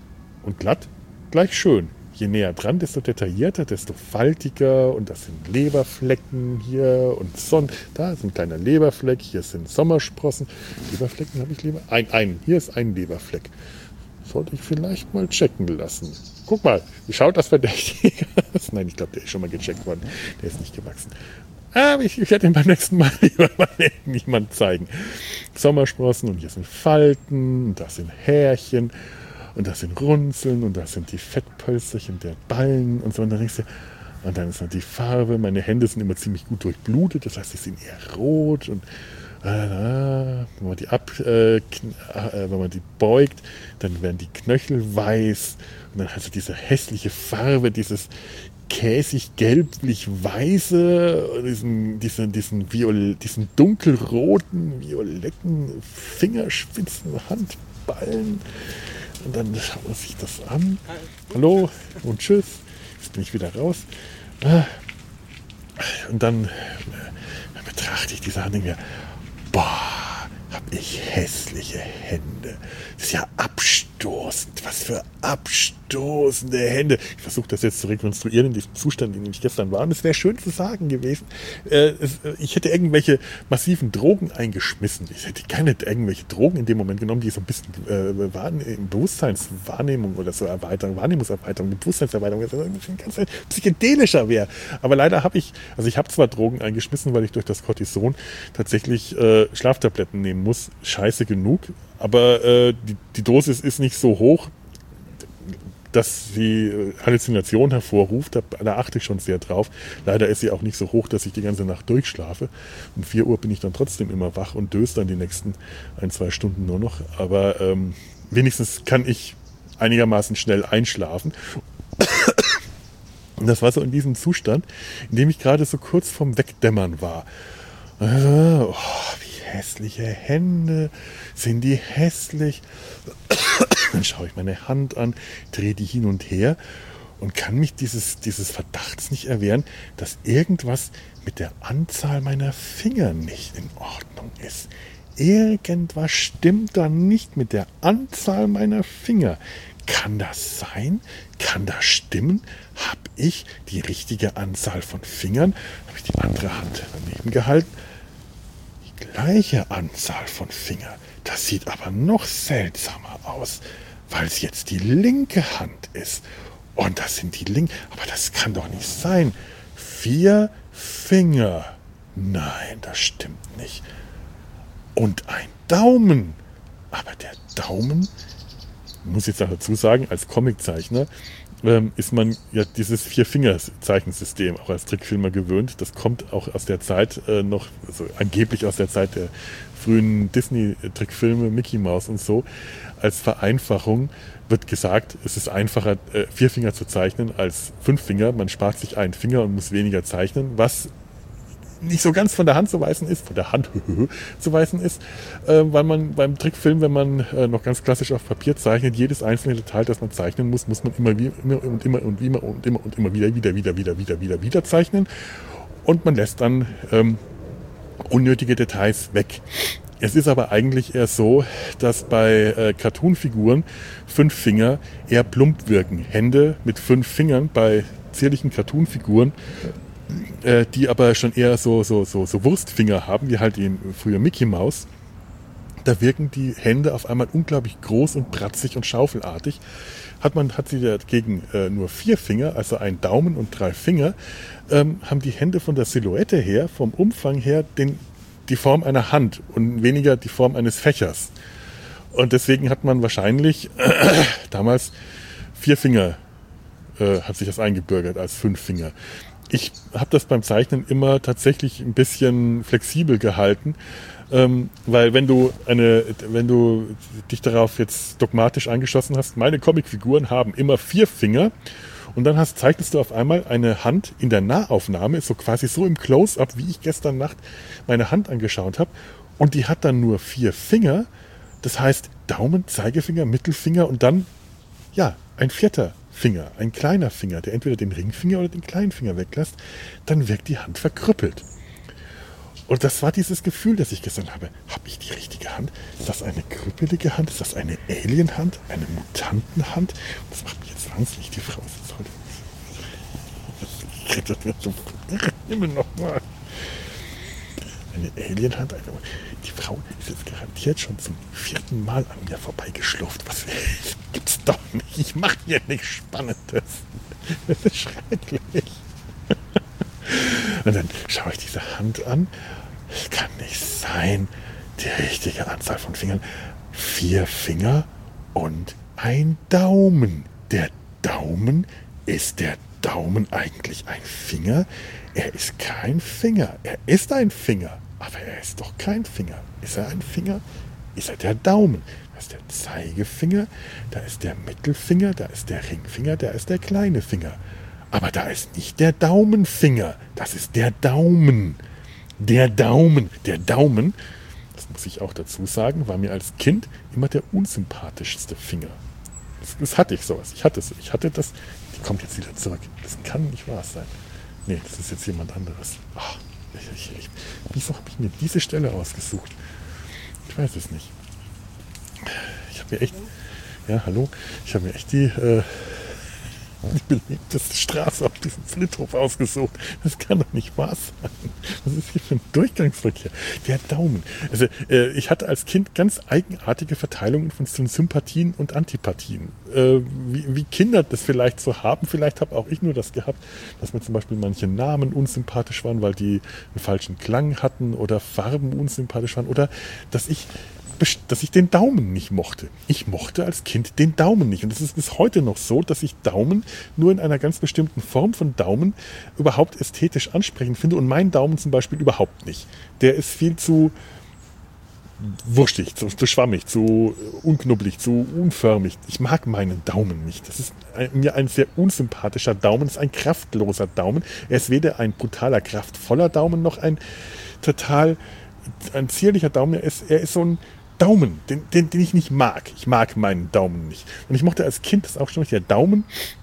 Und glatt gleich schön. Je näher dran, desto detaillierter, desto faltiger. Und das sind Leberflecken hier und Sonn. Da ist ein kleiner Leberfleck. Hier sind Sommersprossen. Leberflecken habe ich Leber? Ein, ein. Hier ist ein Leberfleck. Sollte ich vielleicht mal checken lassen. Guck mal, wie schaut das verdächtig aus? Nein, ich glaube, der ist schon mal gecheckt worden. Der ist nicht gewachsen. Aber ich, ich werde ihn beim nächsten Mal lieber mal irgendjemand zeigen. Sommersprossen und hier sind Falten. Und das sind Härchen. Und das sind Runzeln und das sind die Fettpölsterchen der Ballen und so. Und dann denkst du, und dann ist noch die Farbe. Meine Hände sind immer ziemlich gut durchblutet, das heißt, sie sind eher rot. Und äh, wenn man die ab, äh, wenn man die beugt, dann werden die Knöchel weiß. Und dann hast du diese hässliche Farbe, dieses käsig-gelblich-weiße, diesen, diesen, diesen, Viol, diesen dunkelroten, violetten Fingerspitzen, Handballen. Und dann schaut man sich das an. Hallo und tschüss. Jetzt bin ich wieder raus. Und dann, dann betrachte ich diese Hand und denke mir, boah, habe ich hässliche Hände. Das ist ja abstoßend. Was für abstoßende Hände. Ich versuche das jetzt zu rekonstruieren in diesem Zustand, in dem ich gestern war. Und es wäre schön zu sagen gewesen, äh, es, ich hätte irgendwelche massiven Drogen eingeschmissen. Ich hätte keine irgendwelche Drogen in dem Moment genommen, die so ein bisschen äh, Bewusstseinswahrnehmung oder so Erweiterung, Wahrnehmungserweiterung, Bewusstseinserweiterung, also ein ganz psychedelischer wäre. Aber leider habe ich, also ich habe zwar Drogen eingeschmissen, weil ich durch das Cortison tatsächlich äh, Schlaftabletten nehmen muss. Scheiße genug. Aber äh, die, die Dosis ist nicht so hoch, dass sie Halluzination hervorruft. Da, da achte ich schon sehr drauf. Leider ist sie auch nicht so hoch, dass ich die ganze Nacht durchschlafe. Um vier Uhr bin ich dann trotzdem immer wach und döse dann die nächsten ein, zwei Stunden nur noch. Aber ähm, wenigstens kann ich einigermaßen schnell einschlafen. Und das war so in diesem Zustand, in dem ich gerade so kurz vorm Wegdämmern war. Also, oh, wie hässliche Hände, sind die hässlich. Dann schaue ich meine Hand an, drehe die hin und her und kann mich dieses, dieses Verdachts nicht erwehren, dass irgendwas mit der Anzahl meiner Finger nicht in Ordnung ist. Irgendwas stimmt da nicht mit der Anzahl meiner Finger. Kann das sein? Kann das stimmen? Habe ich die richtige Anzahl von Fingern? Habe ich die andere Hand daneben gehalten? Die gleiche Anzahl von Fingern. Das sieht aber noch seltsamer aus, weil es jetzt die linke Hand ist. Und das sind die linken. Aber das kann doch nicht sein. Vier Finger. Nein, das stimmt nicht. Und ein Daumen. Aber der Daumen, ich muss jetzt dazu sagen, als Comiczeichner ähm, ist man ja dieses Vier-Finger-Zeichensystem auch als Trickfilmer gewöhnt. Das kommt auch aus der Zeit äh, noch, also angeblich aus der Zeit der frühen Disney-Trickfilme, Mickey Mouse und so. Als Vereinfachung wird gesagt, es ist einfacher, äh, vier Finger zu zeichnen als fünf Finger. Man spart sich einen Finger und muss weniger zeichnen, was nicht so ganz von der Hand zu weisen ist, von der Hand zu weisen ist, äh, weil man beim Trickfilm, wenn man äh, noch ganz klassisch auf Papier zeichnet, jedes einzelne Detail, das man zeichnen muss, muss man immer, wie, immer und immer und immer und immer und immer wieder, wieder, wieder, wieder, wieder, wieder, wieder zeichnen. Und man lässt dann ähm, unnötige Details weg. Es ist aber eigentlich eher so, dass bei äh, Cartoon-Figuren fünf Finger eher plump wirken. Hände mit fünf Fingern bei zierlichen Cartoon-Figuren, äh, die aber schon eher so, so, so, so Wurstfinger haben, wie halt eben früher Mickey Mouse. Da wirken die Hände auf einmal unglaublich groß und bratzig und schaufelartig. Hat man, hat sie dagegen äh, nur vier Finger, also einen Daumen und drei Finger, ähm, haben die Hände von der Silhouette her, vom Umfang her, den, die Form einer Hand und weniger die Form eines Fächers. Und deswegen hat man wahrscheinlich äh, damals vier Finger, äh, hat sich das eingebürgert als fünf Finger. Ich habe das beim Zeichnen immer tatsächlich ein bisschen flexibel gehalten, ähm, weil wenn du eine, wenn du dich darauf jetzt dogmatisch eingeschossen hast, meine Comicfiguren haben immer vier Finger und dann hast, zeichnest du auf einmal eine Hand in der Nahaufnahme, so quasi so im Close-up, wie ich gestern Nacht meine Hand angeschaut habe, und die hat dann nur vier Finger, das heißt Daumen, Zeigefinger, Mittelfinger und dann, ja, ein vierter Finger, ein kleiner Finger, der entweder den Ringfinger oder den kleinen Finger weglässt, dann wirkt die Hand verkrüppelt. Und das war dieses Gefühl, das ich gestern habe. Habe ich die richtige Hand? Ist das eine krüppelige Hand? Ist das eine Alienhand? Eine Mutantenhand? Das macht mich jetzt wahnsinnig, die Frau. Das wird so immer noch mal. Eine Alienhand? Eine, die Frau ist jetzt garantiert schon zum vierten Mal an mir vorbeigeschlurft. Was gibt's doch nicht. Ich mache hier nichts Spannendes. Das ist schrecklich. Und dann schaue ich diese Hand an. Es kann nicht sein. Die richtige Anzahl von Fingern. Vier Finger und ein Daumen. Der Daumen, ist der Daumen eigentlich ein Finger? Er ist kein Finger. Er ist ein Finger. Aber er ist doch kein Finger. Ist er ein Finger? Ist er der Daumen? Da ist der Zeigefinger, da ist der Mittelfinger, da ist der Ringfinger, da ist der kleine Finger. Aber da ist nicht der Daumenfinger. Das ist der Daumen. Der Daumen. Der Daumen, das muss ich auch dazu sagen, war mir als Kind immer der unsympathischste Finger. Das, das hatte ich sowas. Ich hatte, ich hatte das. Die kommt jetzt wieder zurück. Das kann nicht wahr sein. Nee, das ist jetzt jemand anderes. Ach, ich, ich, ich, wieso habe ich mir diese Stelle ausgesucht? Ich weiß es nicht. Ich habe mir echt, ja, hallo, ich habe mir echt die, äh, die beliebteste Straße auf diesem Friedhof ausgesucht. Das kann doch nicht wahr sein. Was ist hier für ein Durchgangsverkehr? Der Daumen. Also äh, ich hatte als Kind ganz eigenartige Verteilungen von Sympathien und Antipathien. Äh, wie, wie Kinder das vielleicht so haben. Vielleicht habe auch ich nur das gehabt, dass mir zum Beispiel manche Namen unsympathisch waren, weil die einen falschen Klang hatten oder Farben unsympathisch waren oder dass ich dass ich den Daumen nicht mochte. Ich mochte als Kind den Daumen nicht. Und es ist bis heute noch so, dass ich Daumen nur in einer ganz bestimmten Form von Daumen überhaupt ästhetisch ansprechend finde und meinen Daumen zum Beispiel überhaupt nicht. Der ist viel zu wurschtig, zu, zu schwammig, zu unknubbelig, zu unförmig. Ich mag meinen Daumen nicht. Das ist ein, mir ein sehr unsympathischer Daumen. Das ist ein kraftloser Daumen. Er ist weder ein brutaler, kraftvoller Daumen noch ein total ein zierlicher Daumen. Er ist, er ist so ein Daumen, den, den, den ich nicht mag. Ich mag meinen Daumen nicht. Und ich mochte als Kind das auch schon nicht. Der Daumen,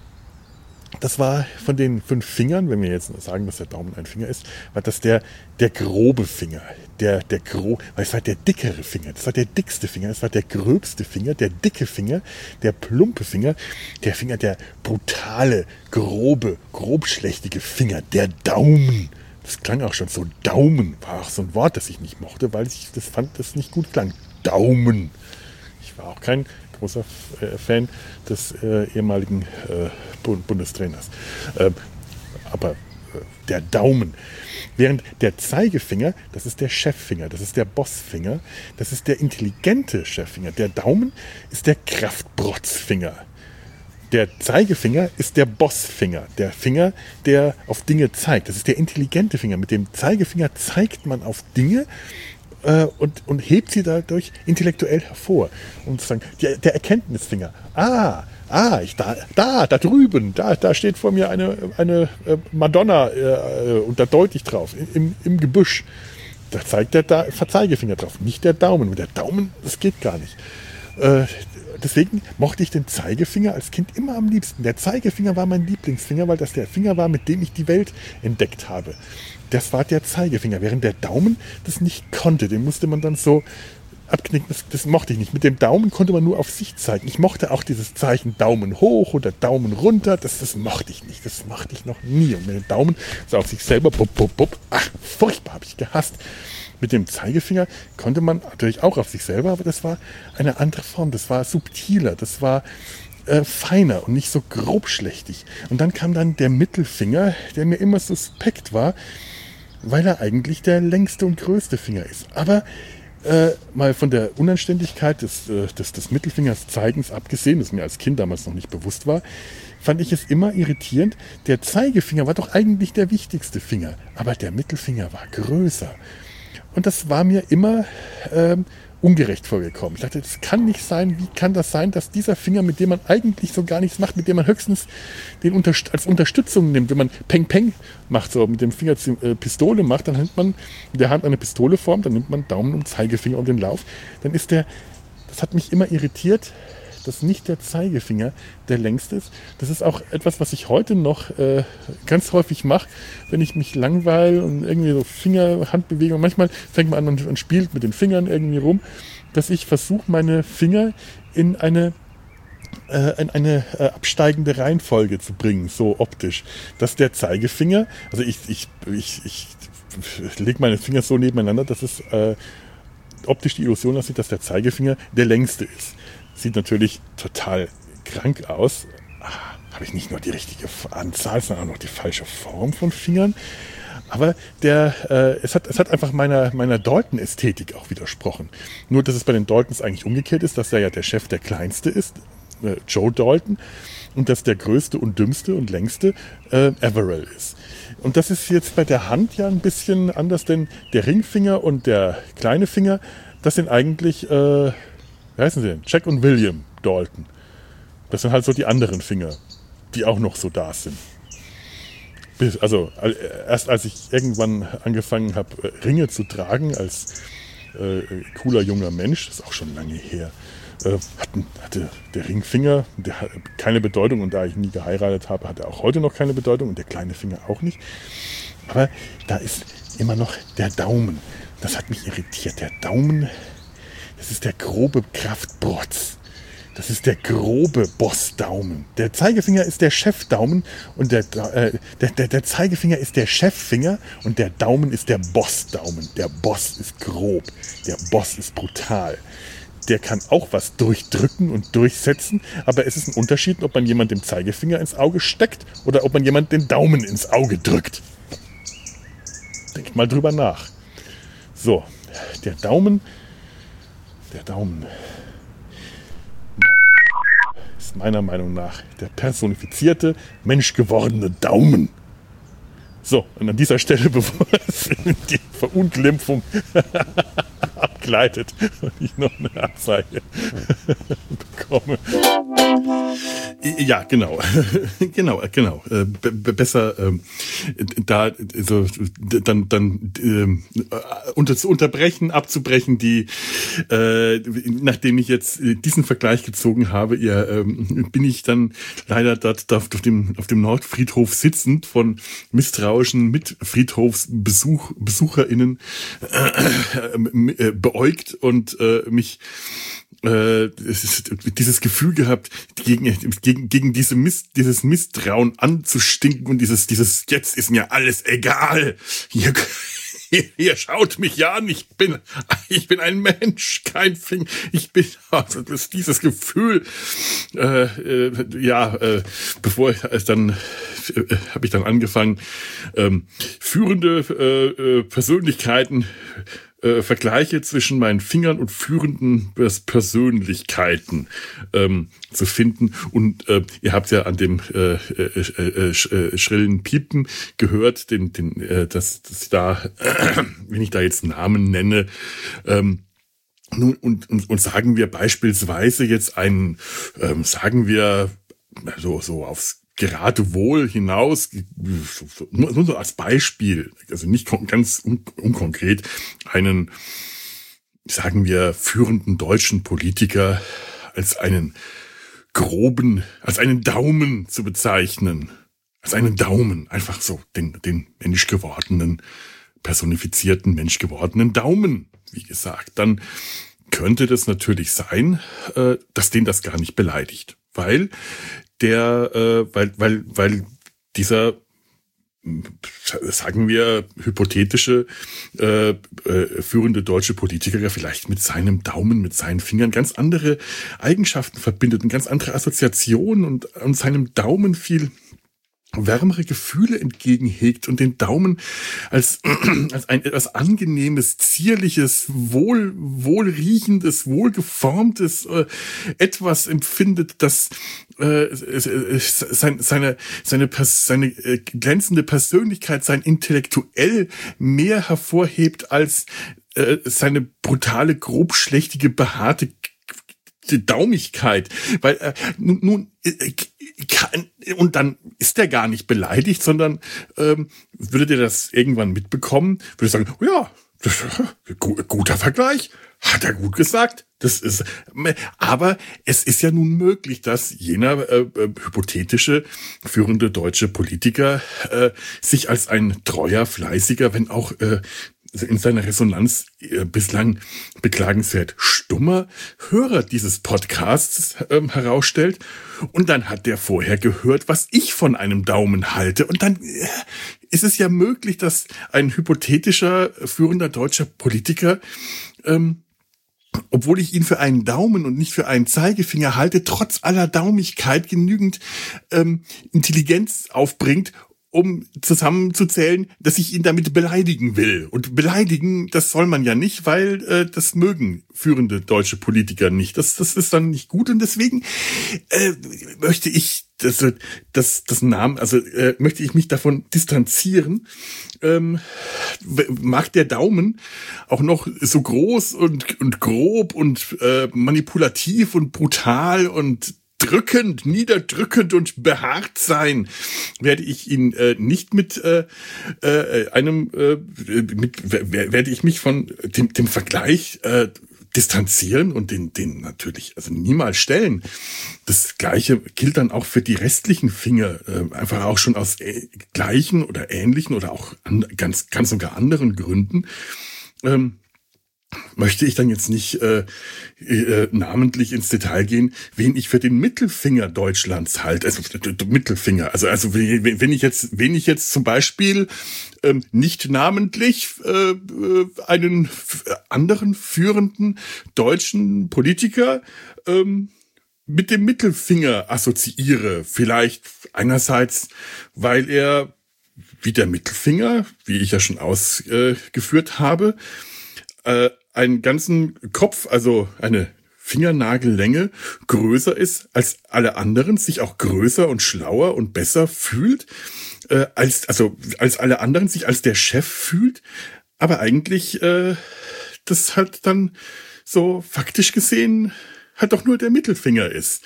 das war von den fünf Fingern, wenn wir jetzt sagen, dass der Daumen ein Finger ist, war das der, der grobe Finger. Der, der gro, weil es war der dickere Finger. Das war der dickste Finger. Das war der gröbste Finger, der dicke Finger, der plumpe Finger, der Finger, der brutale, grobe, grobschlächtige Finger, der Daumen. Das klang auch schon so. Daumen war auch so ein Wort, das ich nicht mochte, weil ich das fand, das nicht gut klang. Daumen. Ich war auch kein großer äh, Fan des äh, ehemaligen äh, Bundestrainers. Ähm, aber äh, der Daumen. Während der Zeigefinger, das ist der Cheffinger, das ist der Bossfinger, das ist der intelligente Cheffinger. Der Daumen ist der Kraftbrotzfinger. Der Zeigefinger ist der Bossfinger, der Finger, der auf Dinge zeigt. Das ist der intelligente Finger. Mit dem Zeigefinger zeigt man auf Dinge äh, und, und hebt sie dadurch intellektuell hervor. Und sozusagen der, der Erkenntnisfinger. Ah, Ah, ich da, da, da drüben, da, da steht vor mir eine, eine äh, Madonna äh, und da deute ich drauf, im, im Gebüsch. Da zeigt der da Zeigefinger drauf, nicht der Daumen. Und der Daumen, das geht gar nicht. Äh, deswegen mochte ich den Zeigefinger als Kind immer am liebsten. Der Zeigefinger war mein Lieblingsfinger, weil das der Finger war, mit dem ich die Welt entdeckt habe. Das war der Zeigefinger, während der Daumen das nicht konnte. Den musste man dann so abknicken, das, das mochte ich nicht. Mit dem Daumen konnte man nur auf sich zeigen. Ich mochte auch dieses Zeichen Daumen hoch oder Daumen runter, das, das mochte ich nicht. Das mochte ich noch nie. Und mit dem Daumen so auf sich selber, bup, bup, bup, ach, furchtbar, habe ich gehasst. Mit dem Zeigefinger konnte man natürlich auch auf sich selber, aber das war eine andere Form. Das war subtiler, das war äh, feiner und nicht so grobschlächtig. Und dann kam dann der Mittelfinger, der mir immer suspekt war, weil er eigentlich der längste und größte Finger ist. Aber Äh, mal von der Unanständigkeit des, äh, des, des Mittelfingers Zeigens abgesehen, das mir als Kind damals noch nicht bewusst war, fand ich es immer irritierend. Der Zeigefinger war doch eigentlich der wichtigste Finger, aber der Mittelfinger war größer. Und das war mir immer ähm, ungerecht vorgekommen. Ich dachte, das kann nicht sein. Wie kann das sein, dass dieser Finger, mit dem man eigentlich so gar nichts macht, mit dem man höchstens den Unterst- als Unterstützung nimmt, wenn man Peng Peng macht, so mit dem Finger die äh, Pistole macht, dann nimmt man mit der Hand eine Pistole formt, dann nimmt man Daumen und Zeigefinger und den Lauf. Dann ist der, das hat mich immer irritiert, dass nicht der Zeigefinger der längste ist. Das ist auch etwas, was ich heute noch äh, ganz häufig mache, wenn ich mich langweile und irgendwie so Finger, Handbewegungen, manchmal fängt man an und, und spielt mit den Fingern irgendwie rum, dass ich versuche, meine Finger in eine, äh, in eine äh, absteigende Reihenfolge zu bringen, so optisch. Dass der Zeigefinger, also ich, ich, ich, ich, ich lege meine Finger so nebeneinander, dass es äh, optisch die Illusion aussieht, dass der Zeigefinger der längste ist. Sieht natürlich total krank aus. Ah, habe ich nicht nur die richtige Anzahl, sondern auch noch die falsche Form von Fingern. Aber der, äh, es, hat, es hat einfach meiner, meiner Dalton-Ästhetik auch widersprochen. Nur, dass es bei den Daltons eigentlich umgekehrt ist, dass er ja der Chef der Kleinste ist, äh, Joe Dalton, und dass der Größte und Dümmste und Längste äh, Averell ist. Und das ist jetzt bei der Hand ja ein bisschen anders, denn der Ringfinger und der kleine Finger, das sind eigentlich... Äh, Wie heißen sie denn? Jack und William Dalton. Das sind halt so die anderen Finger, die auch noch so da sind. Also erst als ich irgendwann angefangen habe, Ringe zu tragen, als äh, cooler junger Mensch, das ist auch schon lange her, äh, hatten, hatte der Ringfinger der hat keine Bedeutung, und da ich nie geheiratet habe, hat er auch heute noch keine Bedeutung und der kleine Finger auch nicht. Aber da ist immer noch der Daumen. Das hat mich irritiert. Der Daumen... Das ist der grobe Kraftprotz. Das ist der grobe Bossdaumen. Der Zeigefinger ist der Chefdaumen und der, äh, der, der, der Zeigefinger ist der Cheffinger und der Daumen ist der Bossdaumen. Der Boss ist grob. Der Boss ist brutal. Der kann auch was durchdrücken und durchsetzen, aber es ist ein Unterschied, ob man jemand den Zeigefinger ins Auge steckt oder ob man jemand den Daumen ins Auge drückt. Denkt mal drüber nach. So, der Daumen... Der Daumen ist meiner Meinung nach der personifizierte, menschgewordene Daumen. So, und an dieser Stelle, bevor die Verunglimpfung abgleitet und ich noch eine Abzeige bekomme. Ja, genau. genau, genau. Äh, b- besser äh, da so dann dann äh, unter zu unterbrechen, abzubrechen, die äh, nachdem ich jetzt diesen Vergleich gezogen habe, ihr äh, bin ich dann leider dort auf dem auf dem Nordfriedhof sitzend von misstrauischen Mitfriedhofsbesuch BesucherInnen äh, äh, beäugt und äh, mich äh, dieses Gefühl gehabt, gegen, gegen, gegen diese Miss, dieses Misstrauen anzustinken und dieses, dieses jetzt ist mir alles egal. Hier, hier, hier schaut mich ja an, ich bin, ich bin ein Mensch, kein Finger. Ich bin, also das ist dieses Gefühl, äh, äh, ja, äh, bevor ich es dann, äh, habe ich dann angefangen, ähm, führende äh, äh, Persönlichkeiten Äh, Vergleiche zwischen meinen Fingern und führenden Persönlichkeiten ähm, zu finden. Und äh, ihr habt ja an dem äh, äh, äh, äh, schrillen Piepen gehört, den, den, äh, dass, dass da, äh, wenn ich da jetzt Namen nenne, ähm, Nun, und, und, und sagen wir beispielsweise jetzt einen, ähm, sagen wir, so, so aufs Geratewohl hinaus, so, so, nur, nur so als Beispiel, also nicht kon- ganz un- unkonkret, einen, sagen wir, führenden deutschen Politiker als einen groben, als einen Daumen zu bezeichnen. Als einen Daumen, einfach so, den, den menschgewordenen, personifizierten, menschgewordenen Daumen, wie gesagt, dann könnte das natürlich sein, äh, dass den das gar nicht beleidigt, weil der, äh, weil, weil, weil dieser, sagen wir, hypothetische äh, äh, führende deutsche Politiker ja vielleicht mit seinem Daumen, mit seinen Fingern ganz andere Eigenschaften verbindet und ganz andere Assoziationen und, und seinem Daumen viel wärmere Gefühle entgegenhegt und den Daumen als, als ein etwas angenehmes, zierliches, wohl, wohlriechendes, wohlgeformtes äh, etwas empfindet, das äh, sein, seine, seine, seine äh, glänzende Persönlichkeit, sein Intellektuell mehr hervorhebt als äh, seine brutale, grobschlächtige, behaarte die Daumigkeit, weil äh, nun, nun äh, kann, und dann ist er gar nicht beleidigt, sondern ähm, würde der das irgendwann mitbekommen, würde sagen, oh ja, das, äh, guter Vergleich, hat er gut gesagt. Das ist, aber es ist ja nun möglich, dass jener äh, äh, hypothetische führende deutsche Politiker äh, sich als ein treuer, fleißiger, wenn auch äh, in seiner Resonanz äh, bislang beklagenswert stummer Hörer dieses Podcasts ähm, herausstellt. Und dann hat der vorher gehört, was ich von einem Daumen halte. Und dann äh, ist es ja möglich, dass ein hypothetischer führender deutscher Politiker, ähm, obwohl ich ihn für einen Daumen und nicht für einen Zeigefinger halte, trotz aller Daumigkeit genügend ähm, Intelligenz aufbringt, um zusammenzuzählen, dass ich ihn damit beleidigen will. Und beleidigen, das soll man ja nicht, weil äh, das mögen führende deutsche Politiker nicht. Das, das ist dann nicht gut und deswegen äh, möchte ich das, das, das Namen, also äh, möchte ich mich davon distanzieren. Ähm, mag der Daumen auch noch so groß und und grob und äh, manipulativ und brutal und drückend, niederdrückend und behaart sein, werde ich ihn äh, nicht mit äh, äh, einem, äh, mit, werde ich mich von dem, dem Vergleich äh, distanzieren und den, den natürlich also niemals stellen. Das Gleiche gilt dann auch für die restlichen Finger, äh, einfach auch schon aus äh, gleichen oder ähnlichen oder auch an, ganz, ganz sogar anderen Gründen. Ähm, möchte ich dann jetzt nicht äh, äh, namentlich ins Detail gehen, wen ich für den Mittelfinger Deutschlands halte, also Mittelfinger, also also wenn ich jetzt, wenn ich jetzt zum Beispiel ähm, nicht namentlich äh, einen anderen führenden deutschen Politiker ähm, mit dem Mittelfinger assoziiere, vielleicht einerseits, weil er wie der Mittelfinger, wie ich ja schon ausgeführt habe, äh, einen ganzen Kopf, also eine Fingernagellänge größer ist als alle anderen, sich auch größer und schlauer und besser fühlt, äh, als also als alle anderen, sich als der Chef fühlt, aber eigentlich äh, das halt dann so faktisch gesehen halt doch nur der Mittelfinger ist.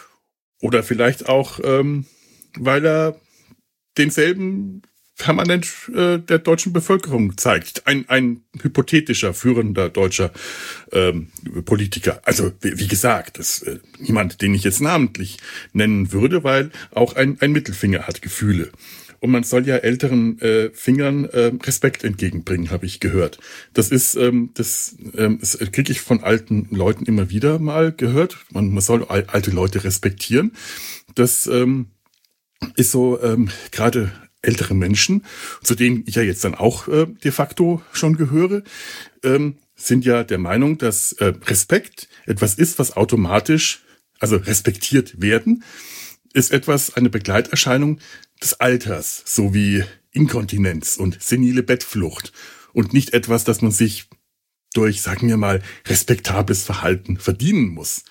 Oder vielleicht auch, ähm, weil er denselben permanent äh, der deutschen Bevölkerung zeigt. Ein, ein hypothetischer, führender deutscher ähm, Politiker. Also wie, wie gesagt, das äh, niemand, den ich jetzt namentlich nennen würde, weil auch ein, ein Mittelfinger hat Gefühle. Und man soll ja älteren äh, Fingern äh, Respekt entgegenbringen, habe ich gehört. Das ist, ähm, das, ähm, das kriege ich von alten Leuten immer wieder mal gehört. Man, man soll alte Leute respektieren. Das ähm, ist so ähm, gerade ältere Menschen, zu denen ich ja jetzt dann auch äh, de facto schon gehöre, ähm, sind ja der Meinung, dass äh, Respekt etwas ist, was automatisch, also respektiert werden, ist etwas, eine Begleiterscheinung des Alters, so wie Inkontinenz und senile Bettflucht und nicht etwas, das man sich durch, sagen wir mal, respektables Verhalten verdienen muss.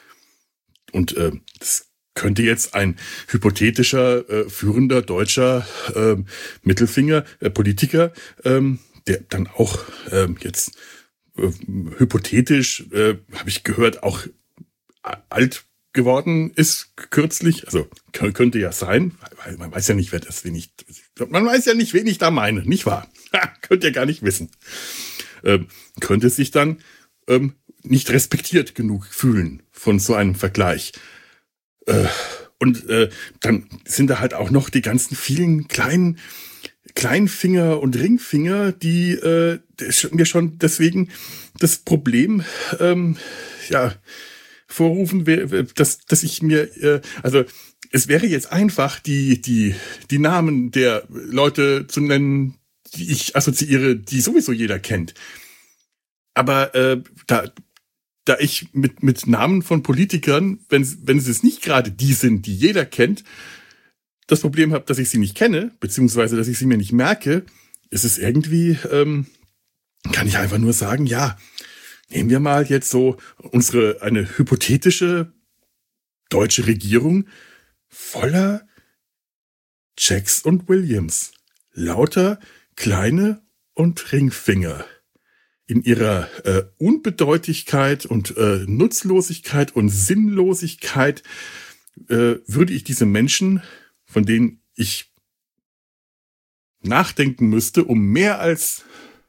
Und äh, das könnte jetzt ein hypothetischer, äh, führender deutscher äh, Mittelfinger, äh, Politiker, ähm, der dann auch äh, jetzt äh, hypothetisch, äh, habe ich gehört, auch alt geworden ist kürzlich. Also könnte ja sein. Man weiß ja nicht, wer das, wen ich, man weiß ja nicht, wen ich da meine, nicht wahr? Ha, könnt ihr gar nicht wissen. Ähm, könnte sich dann ähm, nicht respektiert genug fühlen von so einem Vergleich. Äh, und äh, dann sind da halt auch noch die ganzen vielen kleinen Kleinfinger und Ringfinger, die äh, mir schon deswegen das Problem ähm, ja vorrufen, dass, dass ich mir, äh, also es wäre jetzt einfach, die, die, die Namen der Leute zu nennen, die ich assoziiere, die sowieso jeder kennt. Aber äh, da, da ich mit, mit Namen von Politikern, wenn, wenn es nicht gerade die sind, die jeder kennt, das Problem habe, dass ich sie nicht kenne, beziehungsweise dass ich sie mir nicht merke, ist es irgendwie, ähm, kann ich einfach nur sagen, ja, nehmen wir mal jetzt so unsere, eine hypothetische deutsche Regierung voller Jacks und Williams. Lauter kleine und Ringfinger. In ihrer äh, Unbedeutigkeit und äh, Nutzlosigkeit und Sinnlosigkeit äh, würde ich diese Menschen, von denen ich nachdenken müsste, um mehr als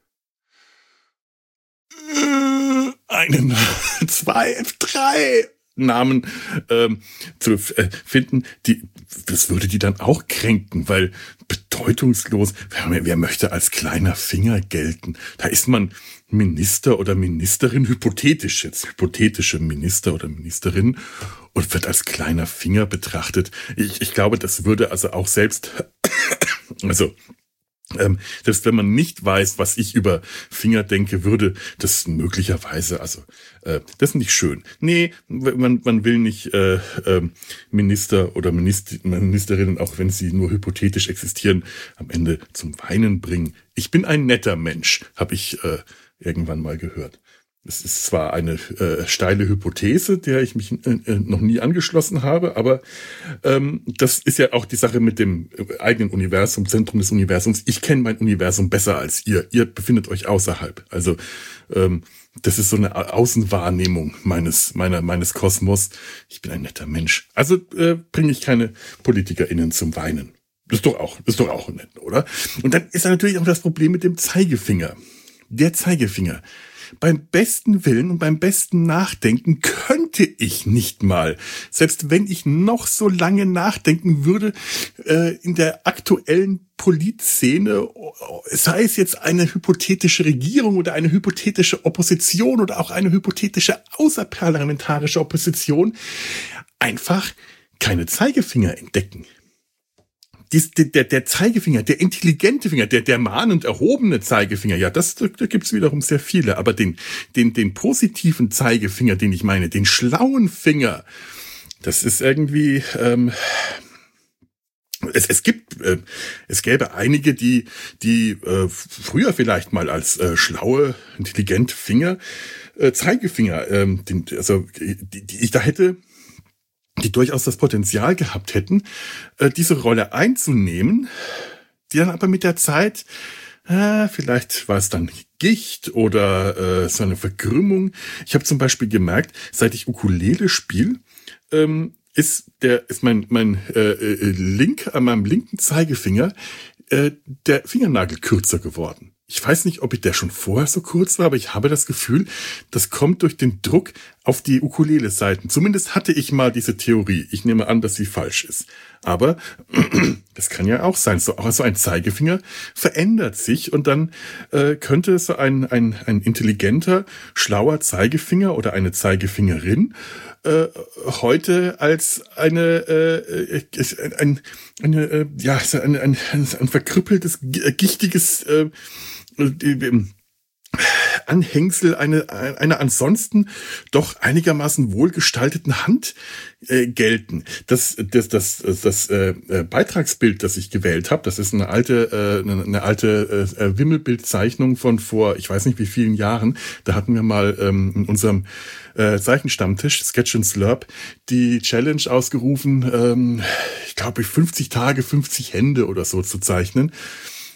einen, zwei, drei Namen ähm, zu äh, finden, die, das würde die dann auch kränken, weil bedeutungslos, wer, wer möchte als kleiner Finger gelten? Da ist man Minister oder Ministerin, hypothetisch jetzt, hypothetische Minister oder Ministerin und wird als kleiner Finger betrachtet. Ich, ich glaube, das würde also auch selbst, also Ähm, selbst wenn man nicht weiß, was ich über Finger denke, würde das möglicherweise, also äh, das ist nicht schön. Nee, man, man will nicht äh, äh, Minister oder Minister, Ministerinnen, auch wenn sie nur hypothetisch existieren, am Ende zum Weinen bringen. Ich bin ein netter Mensch, habe ich äh, irgendwann mal gehört. Es ist zwar eine äh, steile Hypothese, der ich mich äh, noch nie angeschlossen habe, aber ähm, das ist ja auch die Sache mit dem eigenen Universum, Zentrum des Universums. Ich kenne mein Universum besser als ihr. Ihr befindet euch außerhalb. Also ähm, das ist so eine Außenwahrnehmung meines meiner meines Kosmos. Ich bin ein netter Mensch. Also äh, bringe ich keine PolitikerInnen zum Weinen. Das ist doch auch, das ist doch auch nett, oder? Und dann ist da natürlich auch das Problem mit dem Zeigefinger. Der Zeigefinger. Beim besten Willen und beim besten Nachdenken könnte ich nicht mal, selbst wenn ich noch so lange nachdenken würde, äh, in der aktuellen Politszene, sei es jetzt eine hypothetische Regierung oder eine hypothetische Opposition oder auch eine hypothetische außerparlamentarische Opposition, einfach keine Zeigefinger entdecken. Dies, der, der Zeigefinger, der intelligente Finger, der, der mahnend erhobene Zeigefinger, ja, das, da, da gibt's wiederum sehr viele, aber den, den, den positiven Zeigefinger, den ich meine, den schlauen Finger, das ist irgendwie, ähm, es, es gibt, äh, es gäbe einige, die, die äh, früher vielleicht mal als äh, schlaue, intelligente Finger, äh, Zeigefinger, ähm, den, also die, die ich da hätte, die durchaus das Potenzial gehabt hätten, diese Rolle einzunehmen, die dann aber mit der Zeit, äh, vielleicht war es dann Gicht oder äh, so eine Verkrümmung. Ich habe zum Beispiel gemerkt, seit ich Ukulele spiele, ähm, ist der ist mein mein äh, Link an meinem linken Zeigefinger äh, der Fingernagel kürzer geworden. Ich weiß nicht, ob der schon vorher so kurz war, aber ich habe das Gefühl, das kommt durch den Druck auf die Ukulele-Saiten. Zumindest hatte ich mal diese Theorie. Ich nehme an, dass sie falsch ist. Aber das kann ja auch sein. So, auch so ein Zeigefinger verändert sich und dann äh, könnte so ein, ein, ein intelligenter, schlauer Zeigefinger oder eine Zeigefingerin äh, heute als eine, äh, ein, eine, äh, ja, ein, ein, ein, ein verkrüppeltes, gichtiges äh, Anhängsel einer eine ansonsten doch einigermaßen wohlgestalteten Hand äh, gelten. Das das das das, das äh, Beitragsbild, das ich gewählt habe, das ist eine alte äh, eine alte äh, Wimmelbildzeichnung von vor, ich weiß nicht wie vielen Jahren. Da hatten wir mal ähm, in unserem äh, Zeichenstammtisch Sketch and Slurp die Challenge ausgerufen, ähm, ich glaube fünfzig Tage, fünfzig Hände oder so zu zeichnen.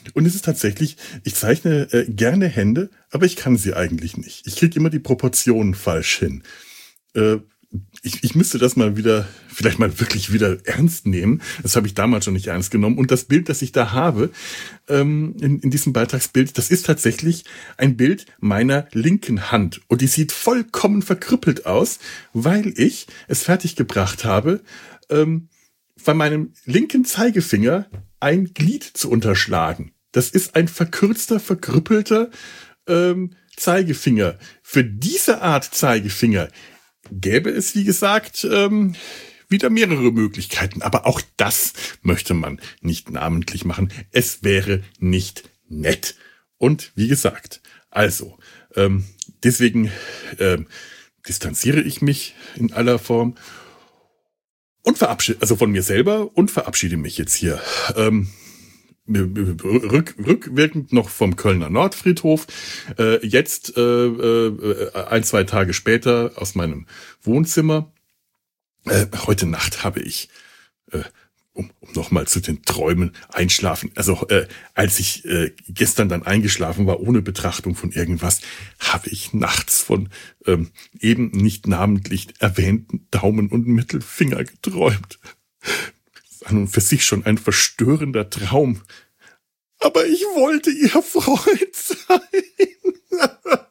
Und es ist tatsächlich, ich zeichne äh, gerne Hände, aber ich kann sie eigentlich nicht. Ich kriege immer die Proportionen falsch hin. Äh, Ich, ich müsste das mal wieder, vielleicht mal wirklich wieder ernst nehmen. Das habe ich damals schon nicht ernst genommen. Und das Bild, das ich da habe, ähm, in, in diesem Beitragsbild, das ist tatsächlich ein Bild meiner linken Hand. Und die sieht vollkommen verkrüppelt aus, weil ich es fertiggebracht habe, ähm, bei meinem linken Zeigefinger ein Glied zu unterschlagen. Das ist ein verkürzter, verkrüppelter ähm, Zeigefinger. Für diese Art Zeigefinger gäbe es, wie gesagt, ähm, wieder mehrere Möglichkeiten. Aber auch das möchte man nicht namentlich machen. Es wäre nicht nett. Und wie gesagt, also, ähm, deswegen ähm, distanziere ich mich in aller Form und verabschiede, also von mir selber und verabschiede mich jetzt hier. Ähm, Rück, rückwirkend noch vom Kölner Nordfriedhof, äh, jetzt äh, äh, ein, zwei Tage später aus meinem Wohnzimmer. Äh, heute Nacht habe ich, äh, um, um nochmal zu den Träumen einschlafen, also äh, als ich äh, gestern dann eingeschlafen war, ohne Betrachtung von irgendwas, habe ich nachts von ähm, eben nicht namentlich erwähnten Daumen und Mittelfinger geträumt. An und für sich schon ein verstörender Traum. Aber ich wollte ihr Freund sein.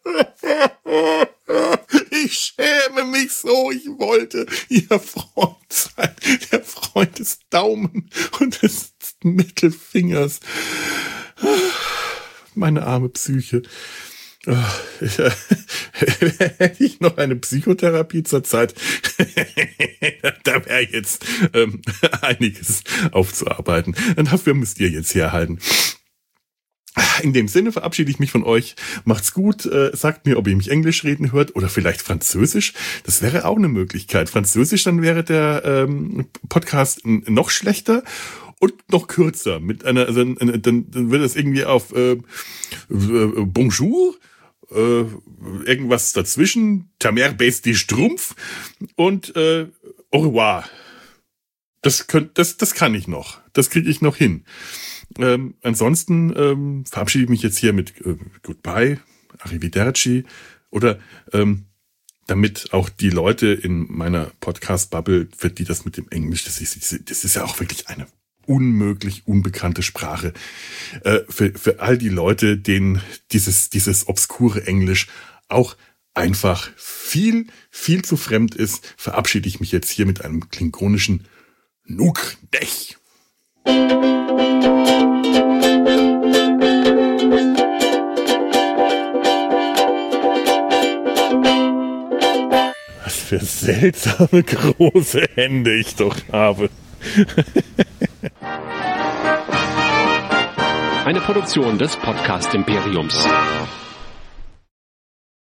Ich schäme mich so, ich wollte ihr Freund sein. Der Freund des Daumen und des Mittelfingers. Meine arme Psyche. Ich, äh, hätte ich noch eine Psychotherapie zur Zeit, da wäre jetzt ähm, einiges aufzuarbeiten. Dafür müsst ihr jetzt herhalten. In dem Sinne verabschiede ich mich von euch. Macht's gut. Äh, sagt mir, ob ihr mich Englisch reden hört oder vielleicht Französisch. Das wäre auch eine Möglichkeit. Französisch, dann wäre der ähm, Podcast noch schlechter und noch kürzer. Mit einer, also, dann, dann würde es irgendwie auf äh, Bonjour, äh, irgendwas dazwischen, Tamer Besti Strumpf und äh, Au revoir. Das, könnt, das, das kann ich noch. Das kriege ich noch hin. Ähm, ansonsten ähm, verabschiede ich mich jetzt hier mit äh, Goodbye, Arrivederci oder ähm, damit auch die Leute in meiner Podcast-Bubble, für die das mit dem Englisch, das ist, das ist ja auch wirklich eine unmöglich unbekannte Sprache. Äh, für, für all die Leute, denen dieses, dieses obskure Englisch auch einfach viel, viel zu fremd ist, verabschiede ich mich jetzt hier mit einem klingonischen Nuk Dech. Was für seltsame große Hände ich doch habe. Eine Produktion des Podcast Imperiums.